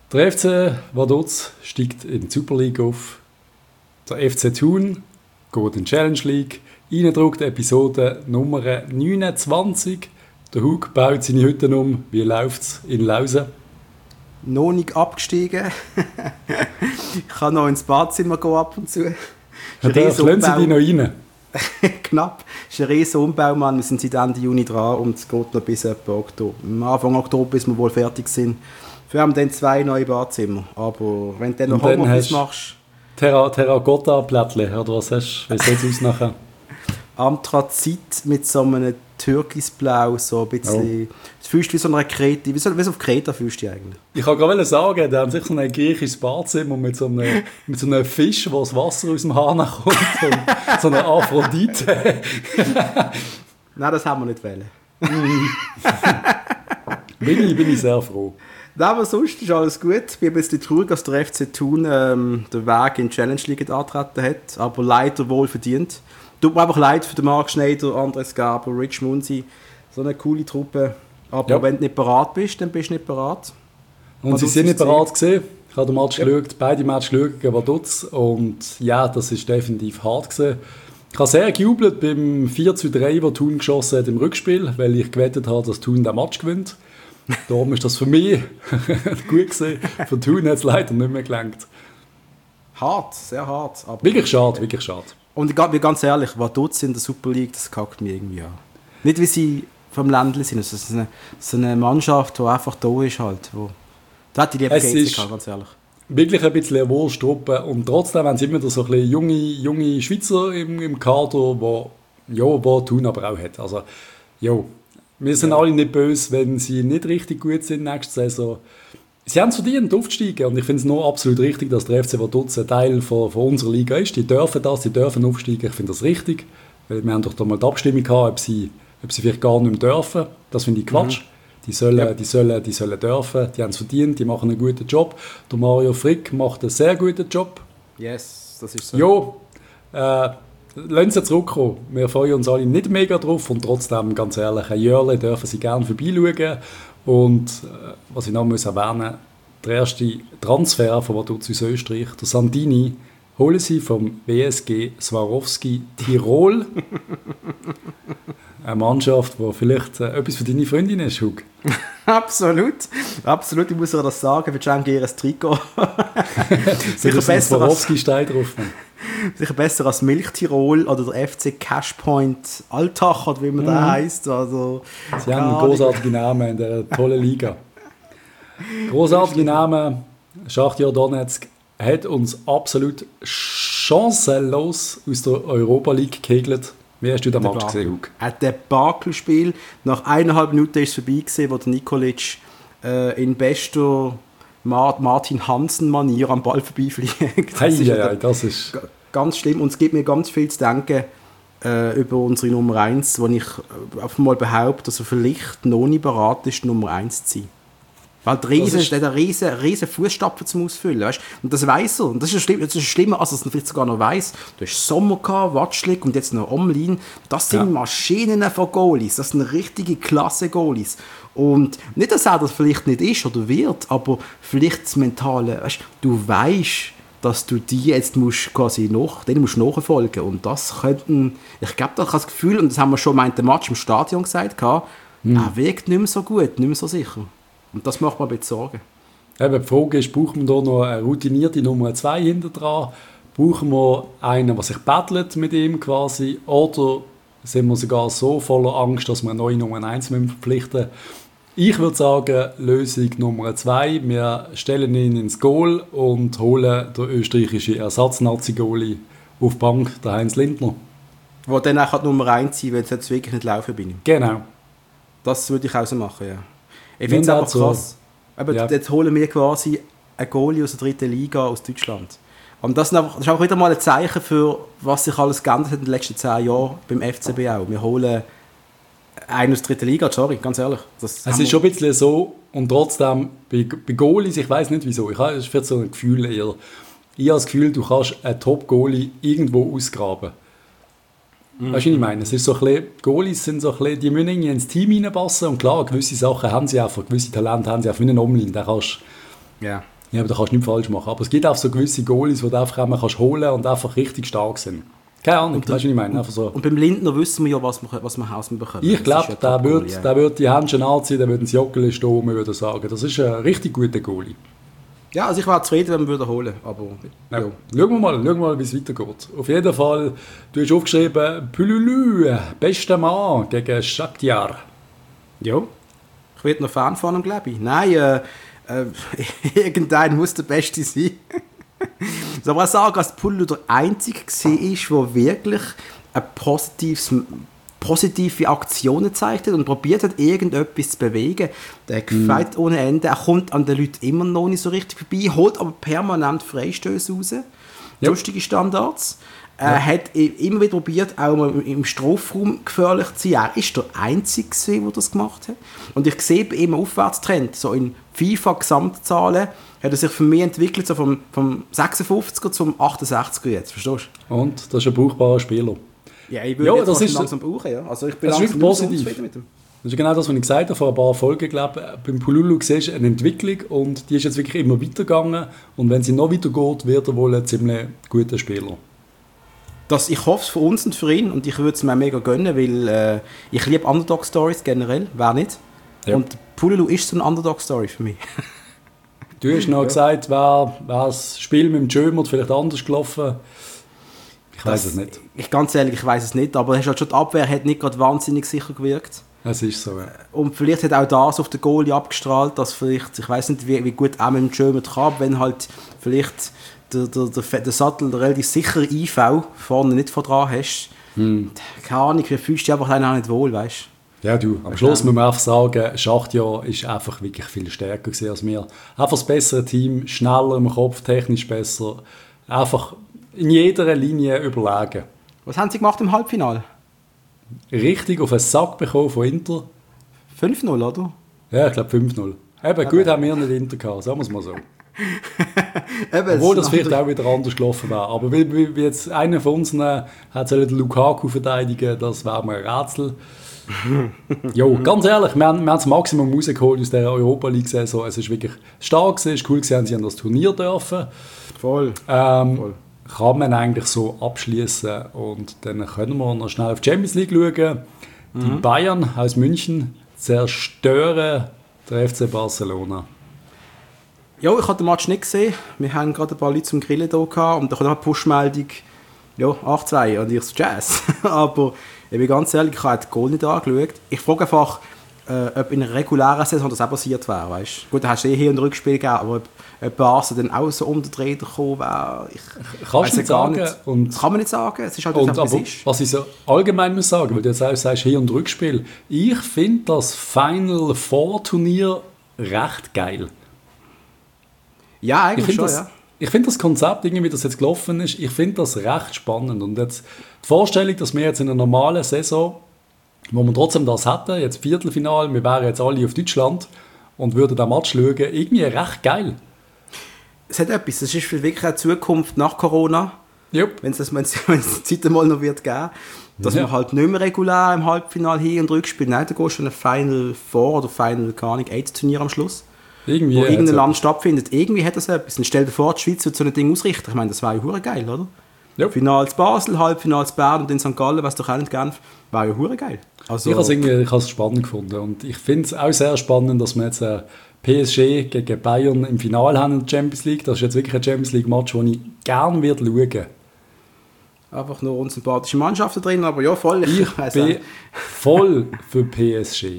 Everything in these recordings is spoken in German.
Der FC Vaduz steigt in die Super League auf. Der FC Thun geht in die Challenge League. Reindruckt Episode Nummer 29. Der Hug baut seine Hütten um. Wie läuft es in Lausen? Noch nicht abgestiegen. Ich kann noch ins Badzimmer gehen ab und zu. Ja, da lassen Sie die noch rein. Knapp. Es ist ein riesen Umbau, Mann. Wir sind seit Ende Juni dran und es geht noch bis etwa Oktober. Am Anfang Oktober, bis wir wohl fertig sind. Wir haben dann 2 neue Badzimmer. Aber wenn du dann noch Homeoffice machst... Terracotta-Plättchen, oder was hast du? Wie sieht es aus nachher? Anthrazit mit so einem Türkisblau, so ein bisschen... Es fühlst wie so eine Kreta, wie so auf Kreta fühlst du eigentlich. Ich kann gerade sagen, die haben sich so ein griechisches Badzimmer mit so einem Fisch, wo das Wasser aus dem Hahn kommt und so eine Aphrodite. Nein, das haben wir nicht wollen. bin ich sehr froh. Nein, aber sonst ist alles gut. Ich bin ein bisschen traurig, dass der FC Thun den Weg in die Challenge League angetreten hat, aber leider wohl verdient. Tut mir einfach leid für den Marc Schneider, Andres Gaber, Rich Munzi, so eine coole Truppe. Aber ja, wenn du nicht bereit bist, dann bist du nicht bereit. Und sie sind nicht bereit gewesen. Ich habe den Match geschaut, beide Matches geschaut gegen Vaduz und ja, das ist definitiv hart gewesen. Ich habe sehr gejubelt beim 4:3, das Thun geschossen hat im Rückspiel, weil ich gewettet habe, dass Thun den Match gewinnt. Darum ist das für mich gut gewesen. Für Thun hat es leider nicht mehr gelangt. Hart, sehr hart. Aber wirklich schade, wirklich schade. Und ganz ehrlich, Vaduz in der Super League, das kackt mich irgendwie an. Nicht wie sie vom Ländle sind, also so eine Mannschaft, die einfach da ist halt. Da hat die liebe GCK, ganz ehrlich. Wirklich ein bisschen eine Wurstruppe und trotzdem haben sie immer so ein bisschen junge Schweizer im Kader, wo Thun aber auch hat. Also, wir sind alle nicht böse, wenn sie nicht richtig gut sind nächste Saison. Sie haben es verdient, aufzusteigen. Und ich finde es noch absolut richtig, dass der FC Vaduz ein Teil von unserer Liga ist. Die dürfen aufsteigen. Ich finde das richtig. Weil wir haben doch da mal die Abstimmung gehabt, ob sie vielleicht gar nicht mehr dürfen. Das finde ich Quatsch. Die sollen dürfen. Die haben es verdient. Die machen einen guten Job. Der Mario Frick macht einen sehr guten Job. Yes, das ist so. Lassen Sie zurückkommen. Wir freuen uns alle nicht mega drauf und trotzdem, ganz ehrlich, ein Jörle dürfen Sie gerne vorbeischauen. Und was ich noch erwähnen muss, der erste Transfer von Vaduz aus Österreich, der Sandini, holen Sie vom WSG Swarovski Tirol. Eine Mannschaft, die vielleicht etwas für deine Freundin ist, Hug. Absolut, ich muss dir das sagen, wir schenken ihr ein Trikot. Sicher besser Swarovski-Stein drauf. Sicher besser als Milch Tirol oder der FC Cashpoint Altach, oder wie man da heisst. Also, sie haben einen großartigen Namen in dieser tollen Liga. Großartige Namen. Schachtja Donetsk hat uns absolut chancenlos aus der Europa League gekegelt. Wie hast du den Match gesehen, Hug? Ein Debakelspiel. Nach 1,5 Minuten ist es vorbei gewesen, wo der Nikolic in bester Martin Hansen-Manier am Ball vorbeifliegt. Das ist ganz schlimm. Und es gibt mir ganz viel zu denken über unsere Nummer 1, wo ich einfach mal behaupte, dass er vielleicht noch nicht bereit ist, Nummer 1 zu sein. Weil der hat einen riesen Fußstapfen zum Ausfüllen. Weißt? Und das weiss er. Und das ist schlimmer, als er es vielleicht sogar noch weiss. Du hast Sommer gehabt, Watschlik und jetzt noch Omlin. Das sind Maschinen von Goalies. Das sind richtige Klasse-Goalies. Und nicht, dass er das vielleicht nicht ist oder wird, aber vielleicht das Mentale. Weißt? Du weißt, dass du die jetzt denen musst nachfolgen. Und das könnten, ich glaube, ich habe das Gefühl, und das haben wir schon mal in dem Match im Stadion gesagt, er wirkt nicht mehr so gut, nicht mehr so sicher. Und das macht mir ein bisschen Sorgen. Eben, die Frage ist, brauchen wir da noch eine routinierte Nummer 2 hinter dran? Brauchen wir einen, der sich battelt mit ihm quasi? Oder sind wir sogar so voller Angst, dass wir eine neue Nummer 1 verpflichten müssen? Ich würde sagen, Lösung Nummer 2. Wir stellen ihn ins Goal und holen den österreichischen Ersatz-Nazi-Goalie auf die Bank, der Heinz Lindner. Der dann auch Nummer 1 sein, weil es jetzt wirklich nicht laufen bei ihm. Genau. Das würde ich auch so machen, ja. Ich finde es einfach krass. Aber jetzt holen wir quasi einen Goalie aus der 3. Liga aus Deutschland. Und das ist auch wieder mal ein Zeichen für, was sich alles geändert hat in den letzten 10 Jahren beim FCB auch. Wir holen einen aus der 3. Liga, sorry, ganz ehrlich. Es ist schon ein bisschen so, und trotzdem, bei Goalies, ich weiss nicht wieso, ich habe vielleicht so ein Gefühl eher. Ich habe das Gefühl, du kannst einen Top-Goalie irgendwo ausgraben. Weißt du, was ich meine? Es ist so ein bisschen, Goalies sind so ein bisschen, die müssen irgendwie ins Team reinpassen und klar, gewisse Sachen haben sie einfach, gewisse Talente haben sie auch, wie einen Omlin, den kannst Ja, aber da kannst du nichts falsch machen. Aber es gibt auch so gewisse Goalies, die du einfach einmal kannst holen und einfach richtig stark sind. Keine Ahnung, weißt du, was ich meine? Einfach so. Und beim Lindner wissen wir ja, was wir bekommen. Ich glaube, der wird die Händchen anziehen, der wird ins Joggeli stehen, man würde sagen. Das ist ein richtig guter Goalie. Ja, also ich wäre zufrieden, wenn wir würden holen. Aber ja. Schauen wir mal, wie es weitergeht. Auf jeden Fall, du hast aufgeschrieben, Pululu, bester Mann gegen Shakhtar. Ja, ich werde noch Fan von ihm, glaube ich. Nein, irgendein muss der Beste sein. Ich soll aber auch sagen, dass Pululu der Einzige war, der wirklich ein positive Aktionen gezeigt hat und probiert hat, irgendetwas zu bewegen. Der gefällt ohne Ende. Er kommt an den Leuten immer noch nicht so richtig vorbei, holt aber permanent Freistöße raus. Ja. Lustige Standards. Er hat immer wieder probiert, auch mal im Strafraum gefährlich zu sein. Er ist der Einzige, der das gemacht hat. Und ich sehe bei ihm einen Aufwärtstrend. So in FIFA-Gesamtzahlen hat er sich für mich entwickelt, so vom 56er zum 68er jetzt. Verstehst du? Und das ist ein brauchbarer Spieler. Ja, ich würde das langsam brauchen. Ja. Also ich bin das ist positiv mit ihm. Das ist genau das, was ich gesagt habe, vor ein paar Folgen, glaube ich. Beim Pululu siehst du eine Entwicklung und die ist jetzt wirklich immer weitergegangen. Und wenn sie noch weitergeht, wird er wohl ein ziemlich guter Spieler. Ich hoffe es für uns und für ihn und ich würde es mir mega gönnen, weil ich liebe Underdog-Stories generell, wer nicht? Ja. Und Pululu ist so eine Underdog-Story für mich. Du hast noch gesagt, wäre das Spiel mit dem Jömert vielleicht anders gelaufen? Ich weiß es nicht. Ganz ehrlich, ich weiß es nicht, aber halt schon die Abwehr hat nicht gerade wahnsinnig sicher gewirkt. Es ist so, ja. Und vielleicht hat auch das auf den Goalie abgestrahlt, dass vielleicht, ich weiß nicht, wie gut auch mit dem Jömert kann, wenn halt vielleicht der Sattel relativ sicher IV vorne nicht von dran hast. Keine Ahnung, du fühlst dich einfach auch nicht wohl, weißt du? Ja, du, am Schluss muss man einfach sagen, Schachtjahr ist einfach wirklich viel stärker gewesen als wir. Einfach das bessere Team, schneller im Kopf, technisch besser. Einfach in jeder Linie überlegen. Was haben sie gemacht im Halbfinale? Richtig auf einen Sack bekommen von Inter. 5-0, oder? Ja, ich glaube 5-0. Eben, gut haben wir nicht Inter gehabt, sagen wir es mal so. Obwohl das vielleicht auch wieder anders gelaufen wäre. Aber wie jetzt einer von uns hat den Lukaku verteidigen, das wäre mir ein Rätsel. Jo, ganz ehrlich, wir haben das Maximum rausgeholt aus der Europa League-Saison. Es ist wirklich stark, es ist cool gewesen, sie haben das Turnier dürfen. Voll. Kann man eigentlich so abschließen und dann können wir noch schnell auf die Champions League schauen. Die Bayern aus München zerstören der FC Barcelona. Ja, ich habe den Match nicht gesehen. Wir haben gerade ein paar Leute zum Grillen hier gehabt und da kommt eine Push-Meldung, ja, 8-2 und ich so Jazz. Aber ich bin ganz ehrlich, ich habe den Goal nicht angeschaut. Ich frage einfach, ob in einer regulären Saison das auch passiert wäre, weißt? Gut, da hast du Hin- und Rückspiel gegeben, aber ob Barca dann auch so umgedreht gekommen wäre, kannst du nicht sagen. Und kann man nicht sagen, es ist halt und, aber was ich so allgemein muss sagen, weil du jetzt auch sagst, Hin- und Rückspiel, ich finde das Final Four Turnier recht geil. Ja, eigentlich schon, ja. Ich finde das Konzept, irgendwie, wie das jetzt gelaufen ist, ich finde das recht spannend. Und jetzt die Vorstellung, dass wir jetzt in einer normalen Saison, wo wir trotzdem das hätten, jetzt Viertelfinale, wir wären jetzt alle auf Deutschland und würden den Match schauen, irgendwie recht geil. Es hat etwas, das ist wirklich eine Zukunft nach Corona, yep. wenn es die Zeit einmal noch wird geben, dass man halt nicht mehr regulär im Halbfinale Hin- und Rückspiel, nein, da gehst du in ein Final Four oder Final, keine Ahnung, 8 Turnier am Schluss. Irgendwie wo irgendein Land stattfindet. Irgendwie hat das etwas. Und stell dir vor, die Schweiz wird so ein Ding ausrichten. Ich meine, das wäre ja hure geil, oder? Ja. Finale Basel, Halbfinale Bern und in St. Gallen, was doch auch nicht Genf, wäre ja hure geil. Also, ich habe es spannend gefunden. Und ich finde es auch sehr spannend, dass wir jetzt PSG gegen Bayern im Finale haben in der Champions League. Das ist jetzt wirklich ein Champions League-Match, den ich gerne schauen würde. Einfach nur unsympathische Mannschaften drin, aber ja, voll. Ich bin voll für PSG.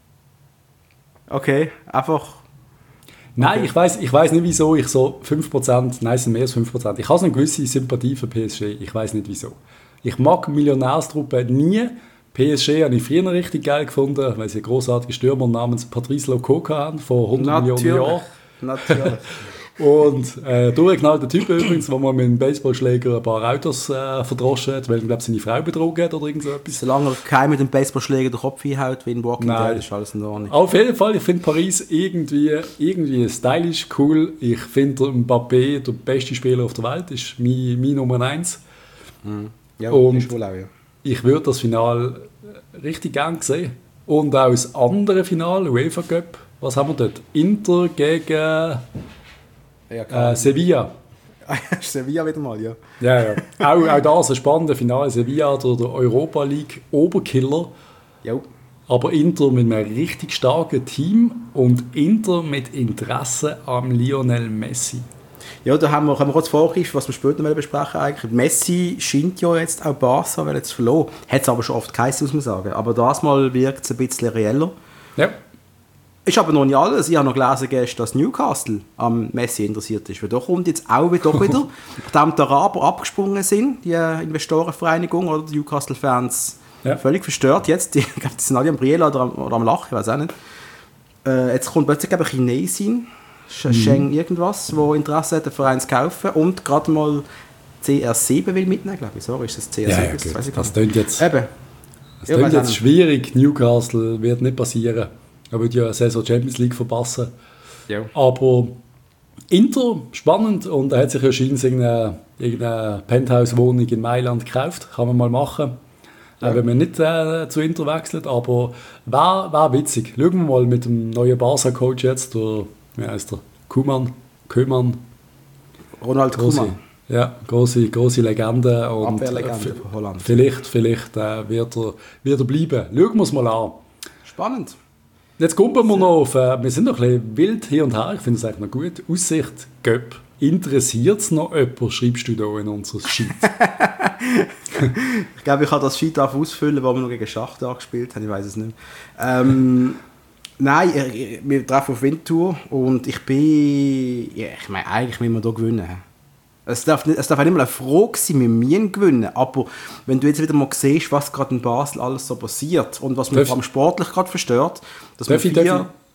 Okay, einfach... Nein, okay. Ich weiss nicht, wieso ich so 5%, nein, es sind mehr als 5%. Ich habe so eine gewisse Sympathie für PSG, ich weiss nicht wieso. Ich mag Millionärstruppe nie. PSG habe ich früher richtig geil gefunden, weil sie einen grossartigen Stürmer namens Patrice Lococa haben, vor 100 Millionen Jahren. Natürlich. Und durchgeknallter Typ übrigens, der mal mit einem Baseballschläger ein paar Autos verdroschen hat, weil er, glaube seine Frau betrogen hat oder irgend so etwas. Solange er kein mit dem Baseballschläger den Kopf einhaut, wie in Walking Dead, ist alles in Ordnung. Auf jeden Fall, ich finde Paris irgendwie stylisch, cool. Ich finde Mbappé der beste Spieler auf der Welt, ist mein Nummer 1. Ja, und ist wohl auch, ja. Ich würde das Finale richtig gerne sehen. Und auch das andere Finale, UEFA Cup, was haben wir dort? Inter gegen... Ja, Sevilla. Sevilla wieder mal, ja. Ja. Auch das ein spannendes Finale. Sevilla oder der Europa League Oberkiller. Jo. Aber Inter mit einem richtig starken Team und Inter mit Interesse am Lionel Messi. Ja, da können wir kurz vorgreifen, was wir später noch besprechen eigentlich. Messi scheint ja jetzt auch Barca, weil jetzt verloren. Hat es aber schon oft geheißen, muss man sagen. Aber das Mal wirkt es ein bisschen reeller. Ja. Ist aber noch nicht alles. Ich habe noch gelesen gestern, dass Newcastle am Messi interessiert ist. Weil da kommt jetzt auch wieder, nachdem die Araber abgesprungen sind, die Investorenvereinigung oder die Newcastle-Fans völlig verstört jetzt. Die sind alle am Brillen oder am Lachen, ich weiß auch nicht. Jetzt kommt plötzlich eine Chinesin, Sheng irgendwas, wo Interesse hat, den Verein zu kaufen und gerade mal CR7 will mitnehmen, glaube ich. So ist das CR7. Ja, das klingt jetzt, eben. Das klingt jetzt schwierig. Newcastle wird nicht passieren. Er würde ja eine Saison Champions League verpassen. Ja. Aber Inter, spannend. Und er hat sich ja scheinbar irgendeine Penthouse-Wohnung in Mailand gekauft. Kann man mal machen. Ja. Wenn man nicht zu Inter wechselt. Aber war witzig. Schauen wir mal mit dem neuen Barca-Coach jetzt. Wie heißt der? Koeman. Ronald Koeman. Ja, große Legende. Und Abwehrlegende von Holland. Vielleicht wird er bleiben. Schauen wir es mal an. Spannend. Jetzt kommen wir noch auf, wir sind noch ein bisschen wild hier und her, ich finde es eigentlich noch gut. Aussicht, Göpp. Interessiert es noch jemand, schreibst du da in unser Sheet? Ich glaube, ich kann das Sheet ausfüllen, wo wir noch gegen Schachtar gespielt haben, ich weiß es nicht. Nein, wir treffen auf Winterthur und ich meine, eigentlich müssen wir hier gewinnen. Es darf auch nicht mal eine Frage sein, wir müssen gewinnen. Aber wenn du jetzt wieder mal siehst, was gerade in Basel alles so passiert und was mich vor allem sportlich gerade verstört, dass darf ich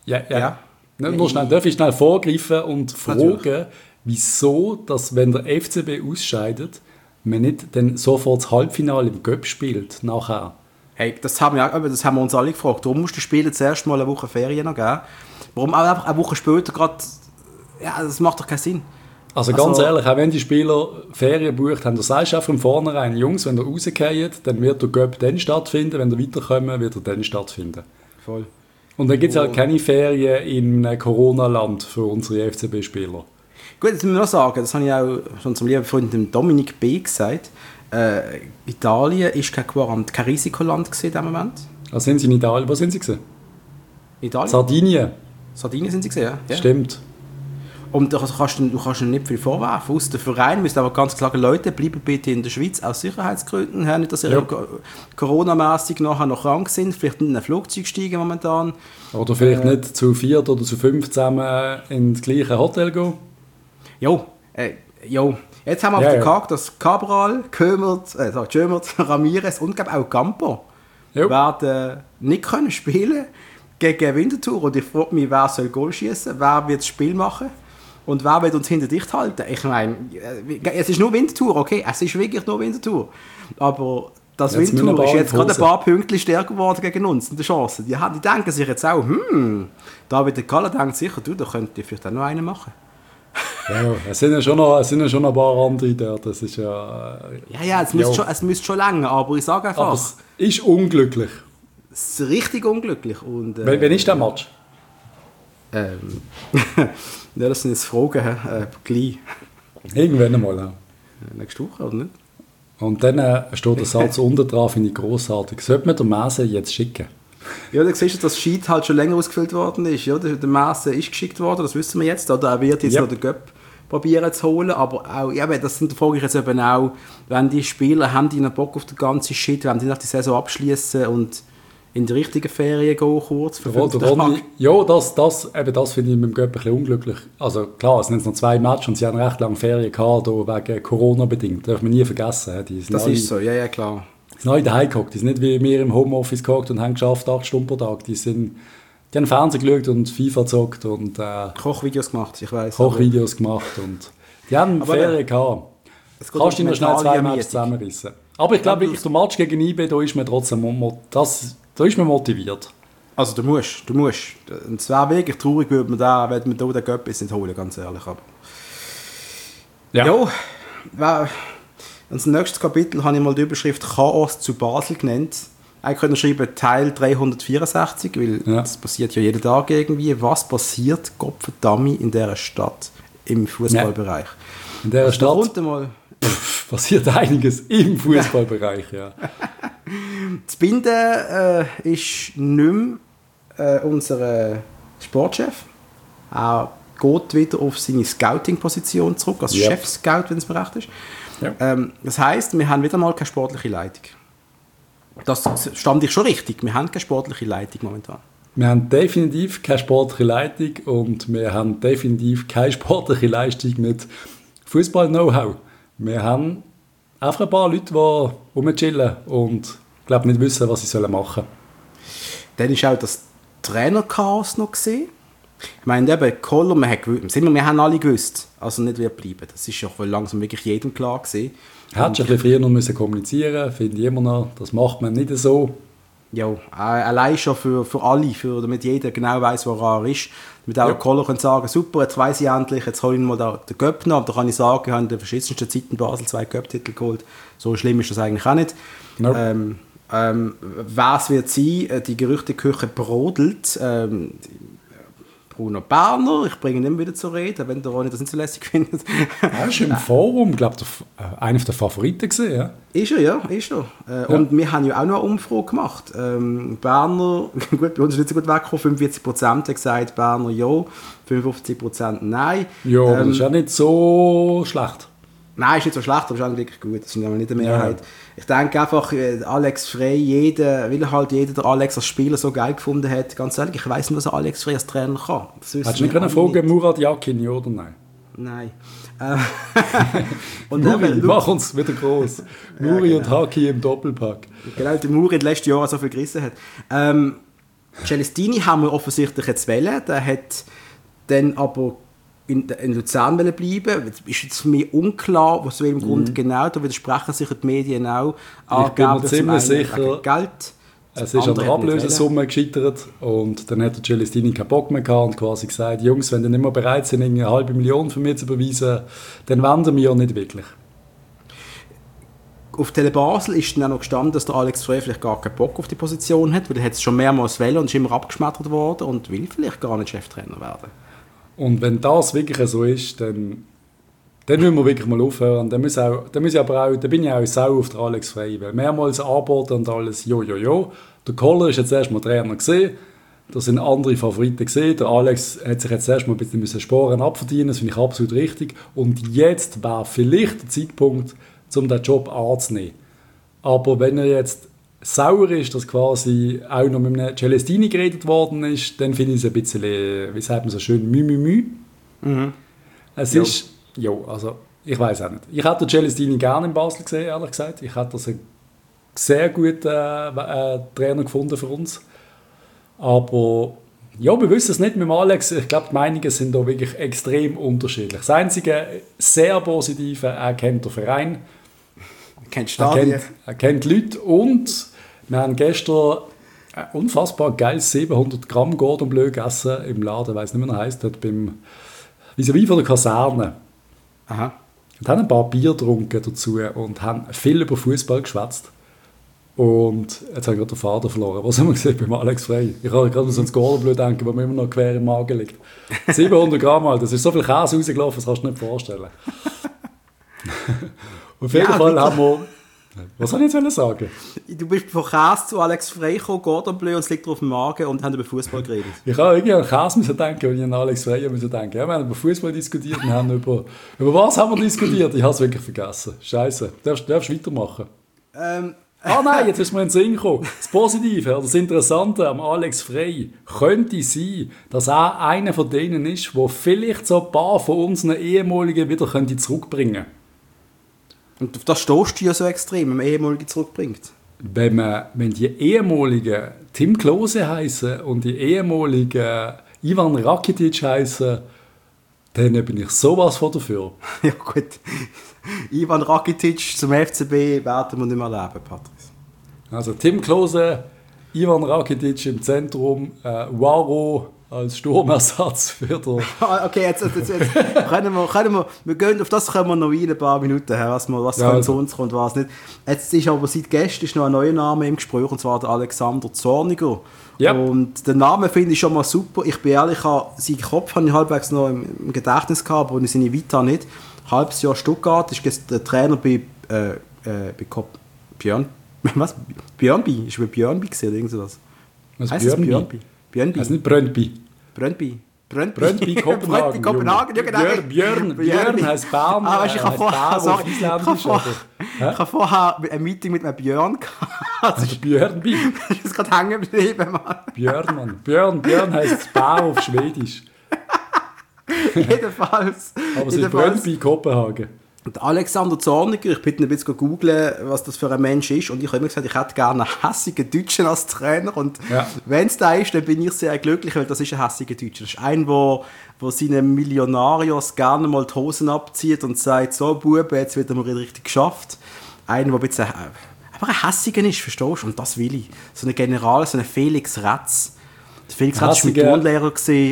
schnell vorgreifen und fragen, natürlich, wieso, dass wenn der FCB ausscheidet, man nicht dann sofort das Halbfinale im Göpp spielt nachher? Hey, das haben wir uns alle gefragt. Warum musst du Spielen zuerst mal eine Woche Ferien noch geben? Warum auch einfach eine Woche später gerade... Ja, das macht doch keinen Sinn. Also ganz ehrlich, auch wenn die Spieler Ferien bucht haben, du sagst auch von vornherein, Jungs, wenn ihr rausgeht, dann wird der Göpp dann stattfinden, wenn ihr weiterkommen, wird er dann stattfinden. Voll. Und dann gibt es halt keine Ferien in einem Corona-Land für unsere FCB-Spieler. Gut, jetzt muss ich noch sagen, das habe ich auch schon zum lieben Freund Dominik B. gesagt, Italien war kein Risikoland in diesem Moment. Also sind Sie in Italien? Wo sind Sie gewesen? Italien? Sardinien. Sardinien sind Sie gewesen, ja. Stimmt. Und du kannst nicht viel vorwerfen. Aus der Verein müsste aber ganz klar sagen, Leute, bleiben bitte in der Schweiz aus Sicherheitsgründen. Nicht, dass ihr Corona-mässig nachher noch krank sind, vielleicht nicht in ein Flugzeug steigen momentan. Oder vielleicht nicht zu 4 oder zu 5 zusammen ins gleiche Hotel gehen. Jo. Jetzt haben wir auf der Karte, dass Cabral, Kömert, Ramirez und auch Campo werden nicht können spielen gegen Winterthur. Und ich frage mich, wer soll Goal schießen, wer wird das Spiel machen und wer wird uns hinter dicht halten. Ich meine, es ist nur Winterthur, okay, es ist wirklich nur Winterthur. Aber das Winterthur ist jetzt gerade ein paar Pünktchen stärker geworden gegen uns in der Chance. Die denken sich jetzt auch, David Kaller denkt sicher, da könnt ihr vielleicht auch noch einen machen. Ja, es sind ja schon noch ein paar andere dort. Das ist ja... Es müsste schon länger, aber ich sage einfach... Aber es ist unglücklich. Es ist richtig unglücklich. Und, wann ist der Match? Ja, das sind jetzt Fragen, gleich. Irgendwann einmal, ja. Nächste Woche, oder nicht? Und dann steht der Satz unten drauf, finde ich grossartig. Sollte man den Messe jetzt schicken? Ja, da siehst du, dass das Sheet halt schon länger ausgefüllt worden ist. Ja, der Messe ist geschickt worden, das wissen wir jetzt. Oder er wird jetzt noch den Göpp probieren zu holen. Aber auch, das frage ich jetzt eben auch, wenn die Spieler haben die noch Bock auf den ganzen Shit, wenn die nach die Saison abschließen und in die richtigen Ferien gehen, kurz für 5 Tage. Ja, das finde ich mit dem Göpp ein bisschen unglücklich. Also klar, es sind jetzt noch 2 Matches und sie haben recht lange Ferien gehabt, wegen Corona bedingt. Das darf man nie vergessen. Das ist so, ja, klar. Die sind alle daheim gehockt. Die sind nicht wie wir im Homeoffice gehockt und haben geschafft 8 Stunden pro Tag. Die haben Fernsehen geschaut und FIFA gezockt und Kochvideos gemacht, ich weiss. Kochvideos gemacht und die haben Ferien gehabt. Kannst du noch schnell 2 Matches zusammenrissen. Aber ich glaube wirklich, der Match gegen IB, da ist man trotzdem motiviert. Also du musst. Und es wäre wirklich traurig, wenn man da den Göpp nicht holen, ganz ehrlich. Aber das nächste Kapitel habe ich mal die Überschrift Chaos zu Basel genannt. Ich könnte schreiben Teil 364, weil das passiert ja jeden Tag irgendwie. Was passiert, Gottverdammt, in dieser Stadt? im Fußballbereich. In dieser Stadt mal passiert einiges im Fußballbereich, ja. Das Binden ist nicht mehr unser Sportchef. Er geht wieder auf seine Scouting-Position zurück, als Chef-Scout, wenn es mir recht ist. Ja. Das heisst, wir haben wieder mal keine sportliche Leitung. Das stand ich schon richtig. Wir haben keine sportliche Leitung momentan. Wir haben definitiv keine sportliche Leitung und wir haben definitiv keine sportliche Leistung mit Fußball-Know-how. Wir haben einfach ein paar Leute, die rumchillen und glaube nicht wissen, was sie machen sollen. Dann ist auch das Trainerchaos noch gesehen. Ich meine, eben, Koller, wir haben alle gewusst, also nicht wird bleiben. Das ist ja langsam wirklich jedem klar gewesen. Hättest du ein bisschen früher noch müssen kommunizieren, finde ich immer noch. Das macht man nicht so. Ja, allein schon für alle, damit jeder genau weiss, woran er ist. Damit auch Koller können sagen, super, jetzt weiss ich endlich, jetzt hole ich mal den Göpp noch. Da kann ich sagen, ich habe in der verschissensten Zeit in Basel 2 Göpp-Titel geholt. So schlimm ist das eigentlich auch nicht. Nope. Wer es wird sein, die Gerüchteküche brodelt. Bruno Berner, ich bringe ihn immer wieder zur Rede, wenn der Ronny das nicht so lässig findet. Er ist im Forum, glaube ich, einer der Favoriten gewesen, ja? Ist er, ja, ist er. Und wir haben ja auch noch eine Umfrage gemacht. Berner, gut, bei uns ist nicht so gut weggekommen, 45% haben gesagt, Berner ja, 55% nein. Ja, das ist auch nicht so schlecht. Nein, ist nicht so schlecht, aber ist auch wirklich gut. Das ist nicht eine Mehrheit. Ja. Ich denke einfach, Alex Frey, weil halt jeder der Alex als Spieler so geil gefunden hat, ganz ehrlich, ich weiss nicht, was Alex Frey als Trainer kann. Hättest du nicht können fragen, Murat Yakin, ja oder nein? Nein. Und Muri, mach uns wieder groß. Muri und Haki im Doppelpack. Genau, der Muri in den letzten Jahren so viel gerissen hat. Celestini haben wir offensichtlich jetzt wählen. Der hat dann aber in Luzern bleiben. Ist jetzt für mich unklar, aus welchem Grund genau. Da widersprechen sich die Medien auch. Ich bin mir ziemlich sicher, Geld. Es ist an der Ablösesumme gescheitert und dann hat der Celestini keinen Bock mehr gehabt und quasi gesagt, Jungs, wenn ihr nicht mehr bereit sind, eine 500.000 für mich zu überweisen, dann wenden wir ja nicht wirklich. Auf Tele Basel ist dann auch noch gestanden, dass der Alex Frey vielleicht gar keinen Bock auf die Position hat, weil er hat es schon mehrmals wählen und ist immer abgeschmettert worden und will vielleicht gar nicht Cheftrainer werden. Und wenn das wirklich so ist, dann müssen wir wirklich mal aufhören. Dann bin ich auch sauer auf den Alex Frey, weil mehrmals Anboten und alles, jo. Der Koller ist jetzt erstmal Trainer gesehen, da sind andere Favoriten gesehen. Der Alex hat sich jetzt erstmal ein bisschen Sporen abverdienen, das finde ich absolut richtig. Und jetzt wäre vielleicht der Zeitpunkt, um den Job anzunehmen. Aber wenn er jetzt sauer ist, dass quasi auch noch mit einem Celestini geredet worden ist, dann finde ich es ein bisschen, wie sagt man so schön, mü. Mhm. Es ist, also ich weiß auch nicht. Ich hätte den Celestini gerne in Basel gesehen, ehrlich gesagt. Ich hätte das einen sehr guten Trainer gefunden für uns. Aber ja, wir wissen es nicht mit dem Alex. Ich glaube, die Meinungen sind da wirklich extrem unterschiedlich. Das Einzige sehr Positive, er kennt den Verein. Er kennt Leute und wir haben gestern ein unfassbar geiles 700 Gramm Cordon Bleu gegessen im Laden, ich weiss nicht mehr, wie er heisst, dort beim vis-à-vis von der Kaserne. Aha. Und haben ein paar Bier getrunken dazu und haben viel über Fußball geschwätzt. Und jetzt habe ich gerade den Vater verloren. Was haben wir gesehen beim Alex Frey? Ich habe gerade so ans Cordon Bleu denken, wo mir immer noch quer im Magen liegt. 700 Gramm, Alter, das ist so viel Käse rausgelaufen, das kannst du nicht vorstellen. Auf jeden Fall haben wir... Was soll ich jetzt sagen? Du bist von Käse zu Alex Frey gekommen, Cordon Bleu, und es liegt auf dem Magen und haben über Fußball geredet. Ich habe irgendwie an Käse denken, wenn ich an Alex Frey denken. Ja, wir haben über Fußball diskutiert und haben über was haben wir diskutiert? Ich habe es wirklich vergessen. Scheiße. Darfst du weitermachen? Nein, jetzt ist mir in den Sinn gekommen. Das Positive oder das Interessante am Alex Frey könnte sein, dass er einer von denen ist, der vielleicht so ein paar von unseren Ehemaligen wieder zurückbringen könnte. Und auf das stehst du ja so extrem, wenn man Ehemalige zurückbringt. Wenn die ehemaligen Tim Klose heißen und die ehemaligen Ivan Rakitic heißen, dann bin ich sowas von dafür. Ja gut, Ivan Rakitic zum FCB werden wir nicht mehr erleben, Patrice. Also Tim Klose, Ivan Rakitic im Zentrum, Waro als Sturmersatz für den... Okay, jetzt können wir gehen, auf das können wir noch in ein paar Minuten, was zu uns kommt, was nicht. Jetzt ist aber seit gestern noch ein neuer Name im Gespräch, und zwar der Alexander Zorniger. Ja. Und den Namen finde ich schon mal super. Ich bin ehrlich, seinen Kopf habe ich halbwegs noch im Gedächtnis gehabt, aber seine Vita nicht. Halbes Jahr Stuttgart, ist jetzt der Trainer bei Björn. Was? Björnby? Ist bei Björnby gesehen oder irgend sowas? Was Heißt es Björnby? Björnby? Heißt nicht Brøndby. Brøndby, Kopenhagen. Kopenhagen, ja genau. Björn heisst Bern. Ich habe vorher ein Meeting mit einem Björn gehabt. Also Björnby. Ich bin gerade hängen geblieben, Mann. Björn heisst Bär auf Schwedisch. Jedenfalls. Aber es ist Brøndby, Kopenhagen. Und Alexander Zorniger, ich bitte ein bisschen googeln, was das für ein Mensch ist. Und ich habe immer gesagt, ich hätte gerne einen hässigen Deutschen als Trainer. Und wenn es da ist, dann bin ich sehr glücklich, weil das ist ein hässiger Deutscher. Das ist ein, der seinen Millionarios gerne mal die Hosen abzieht und sagt, so Bube, jetzt wird er mal richtig geschafft. Einer, der ein bisschen, aber ein hässiger ist, verstehst du? Und das will ich. So ein General, so ein Felix Retz. Der Felix Retz war mit Turnlehrer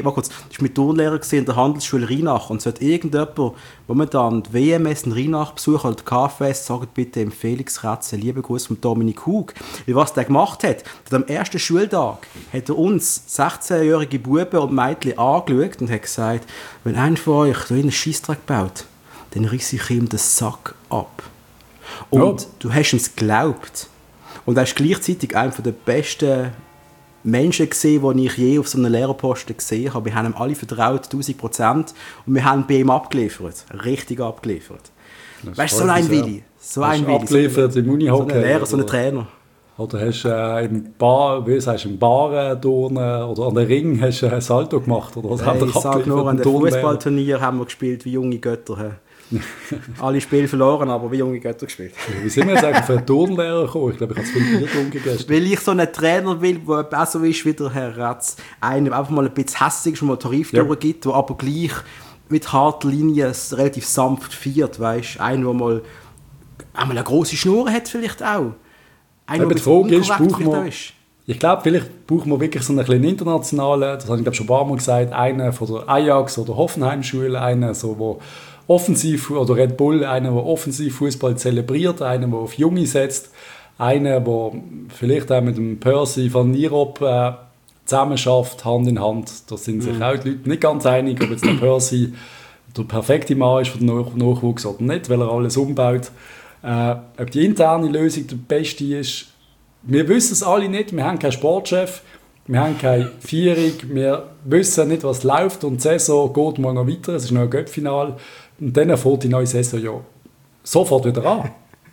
in der Handelsschule Rheinach. Und es hat irgendjemand, momentan die WMS in Rheinach besucht oder die KFS, sagt bitte dem Felix Retz einen lieben Gruß von Dominik Hug. Wie was der gemacht hat, am ersten Schultag hat er uns 16-jährige Buben und Mädchen angeschaut und hat gesagt, wenn einer von euch so einen Scheissdreck baut, dann riss ich ihm den Sack ab. Und du hast uns geglaubt. Und er ist gleichzeitig einer der besten Menschen gesehen, die ich je auf so einem Lehrerposten gesehen habe. Wir haben ihm alle vertraut, 1000%. Und wir haben bei ihm abgeliefert. Richtig abgeliefert. Weißt du, so ein Willi. So ein Willi. Abgeliefert im Unihockey. So ein Lehrer, so ein Trainer. Oder hast du im Barenturnen oder an der Ring hast du ein Salto gemacht? Oder was ich sage nur, an dem Fußballturnier haben wir gespielt wie junge Götter. Alle Spiele verloren, aber wie junge Götter gespielt. Wie sind wir jetzt eigentlich für einen Turnlehrer gekommen? Ich glaube, ich habe zu viel Bier getrunken gestern. Weil ich so einen Trainer will, der besser ist wie der Herr Retz. Einen, der einfach mal ein bisschen hässig ist, mal Tarif durchgibt, der aber gleich mit harter Linie relativ sanft feiert, weißt? Einen, der mal eine grosse Schnur hat vielleicht auch. Einer, der unkorrekt ich glaube, vielleicht brauchen wir wirklich so einen kleinen internationalen, das habe ich glaube schon ein paar Mal gesagt, einen von der Ajax oder Hoffenheim-Schule, einen so, wo offensiv, oder Red Bull, einer, der offensiv Fußball zelebriert, einer, der auf Junge setzt, einer, der vielleicht auch mit dem Percy van Nierop zusammen schafft, Hand in Hand. Da sind sich auch die Leute nicht ganz einig, ob jetzt der Percy der perfekte Mann ist für den Nachwuchs oder nicht, weil er alles umbaut. Ob die interne Lösung der beste ist, wir wissen es alle nicht. Wir haben keinen Sportchef, wir haben keine Führung, wir wissen nicht, was läuft und die Saison geht mal noch weiter, es ist noch ein Göppfinal und dann fängt die neue Saison ja sofort wieder an.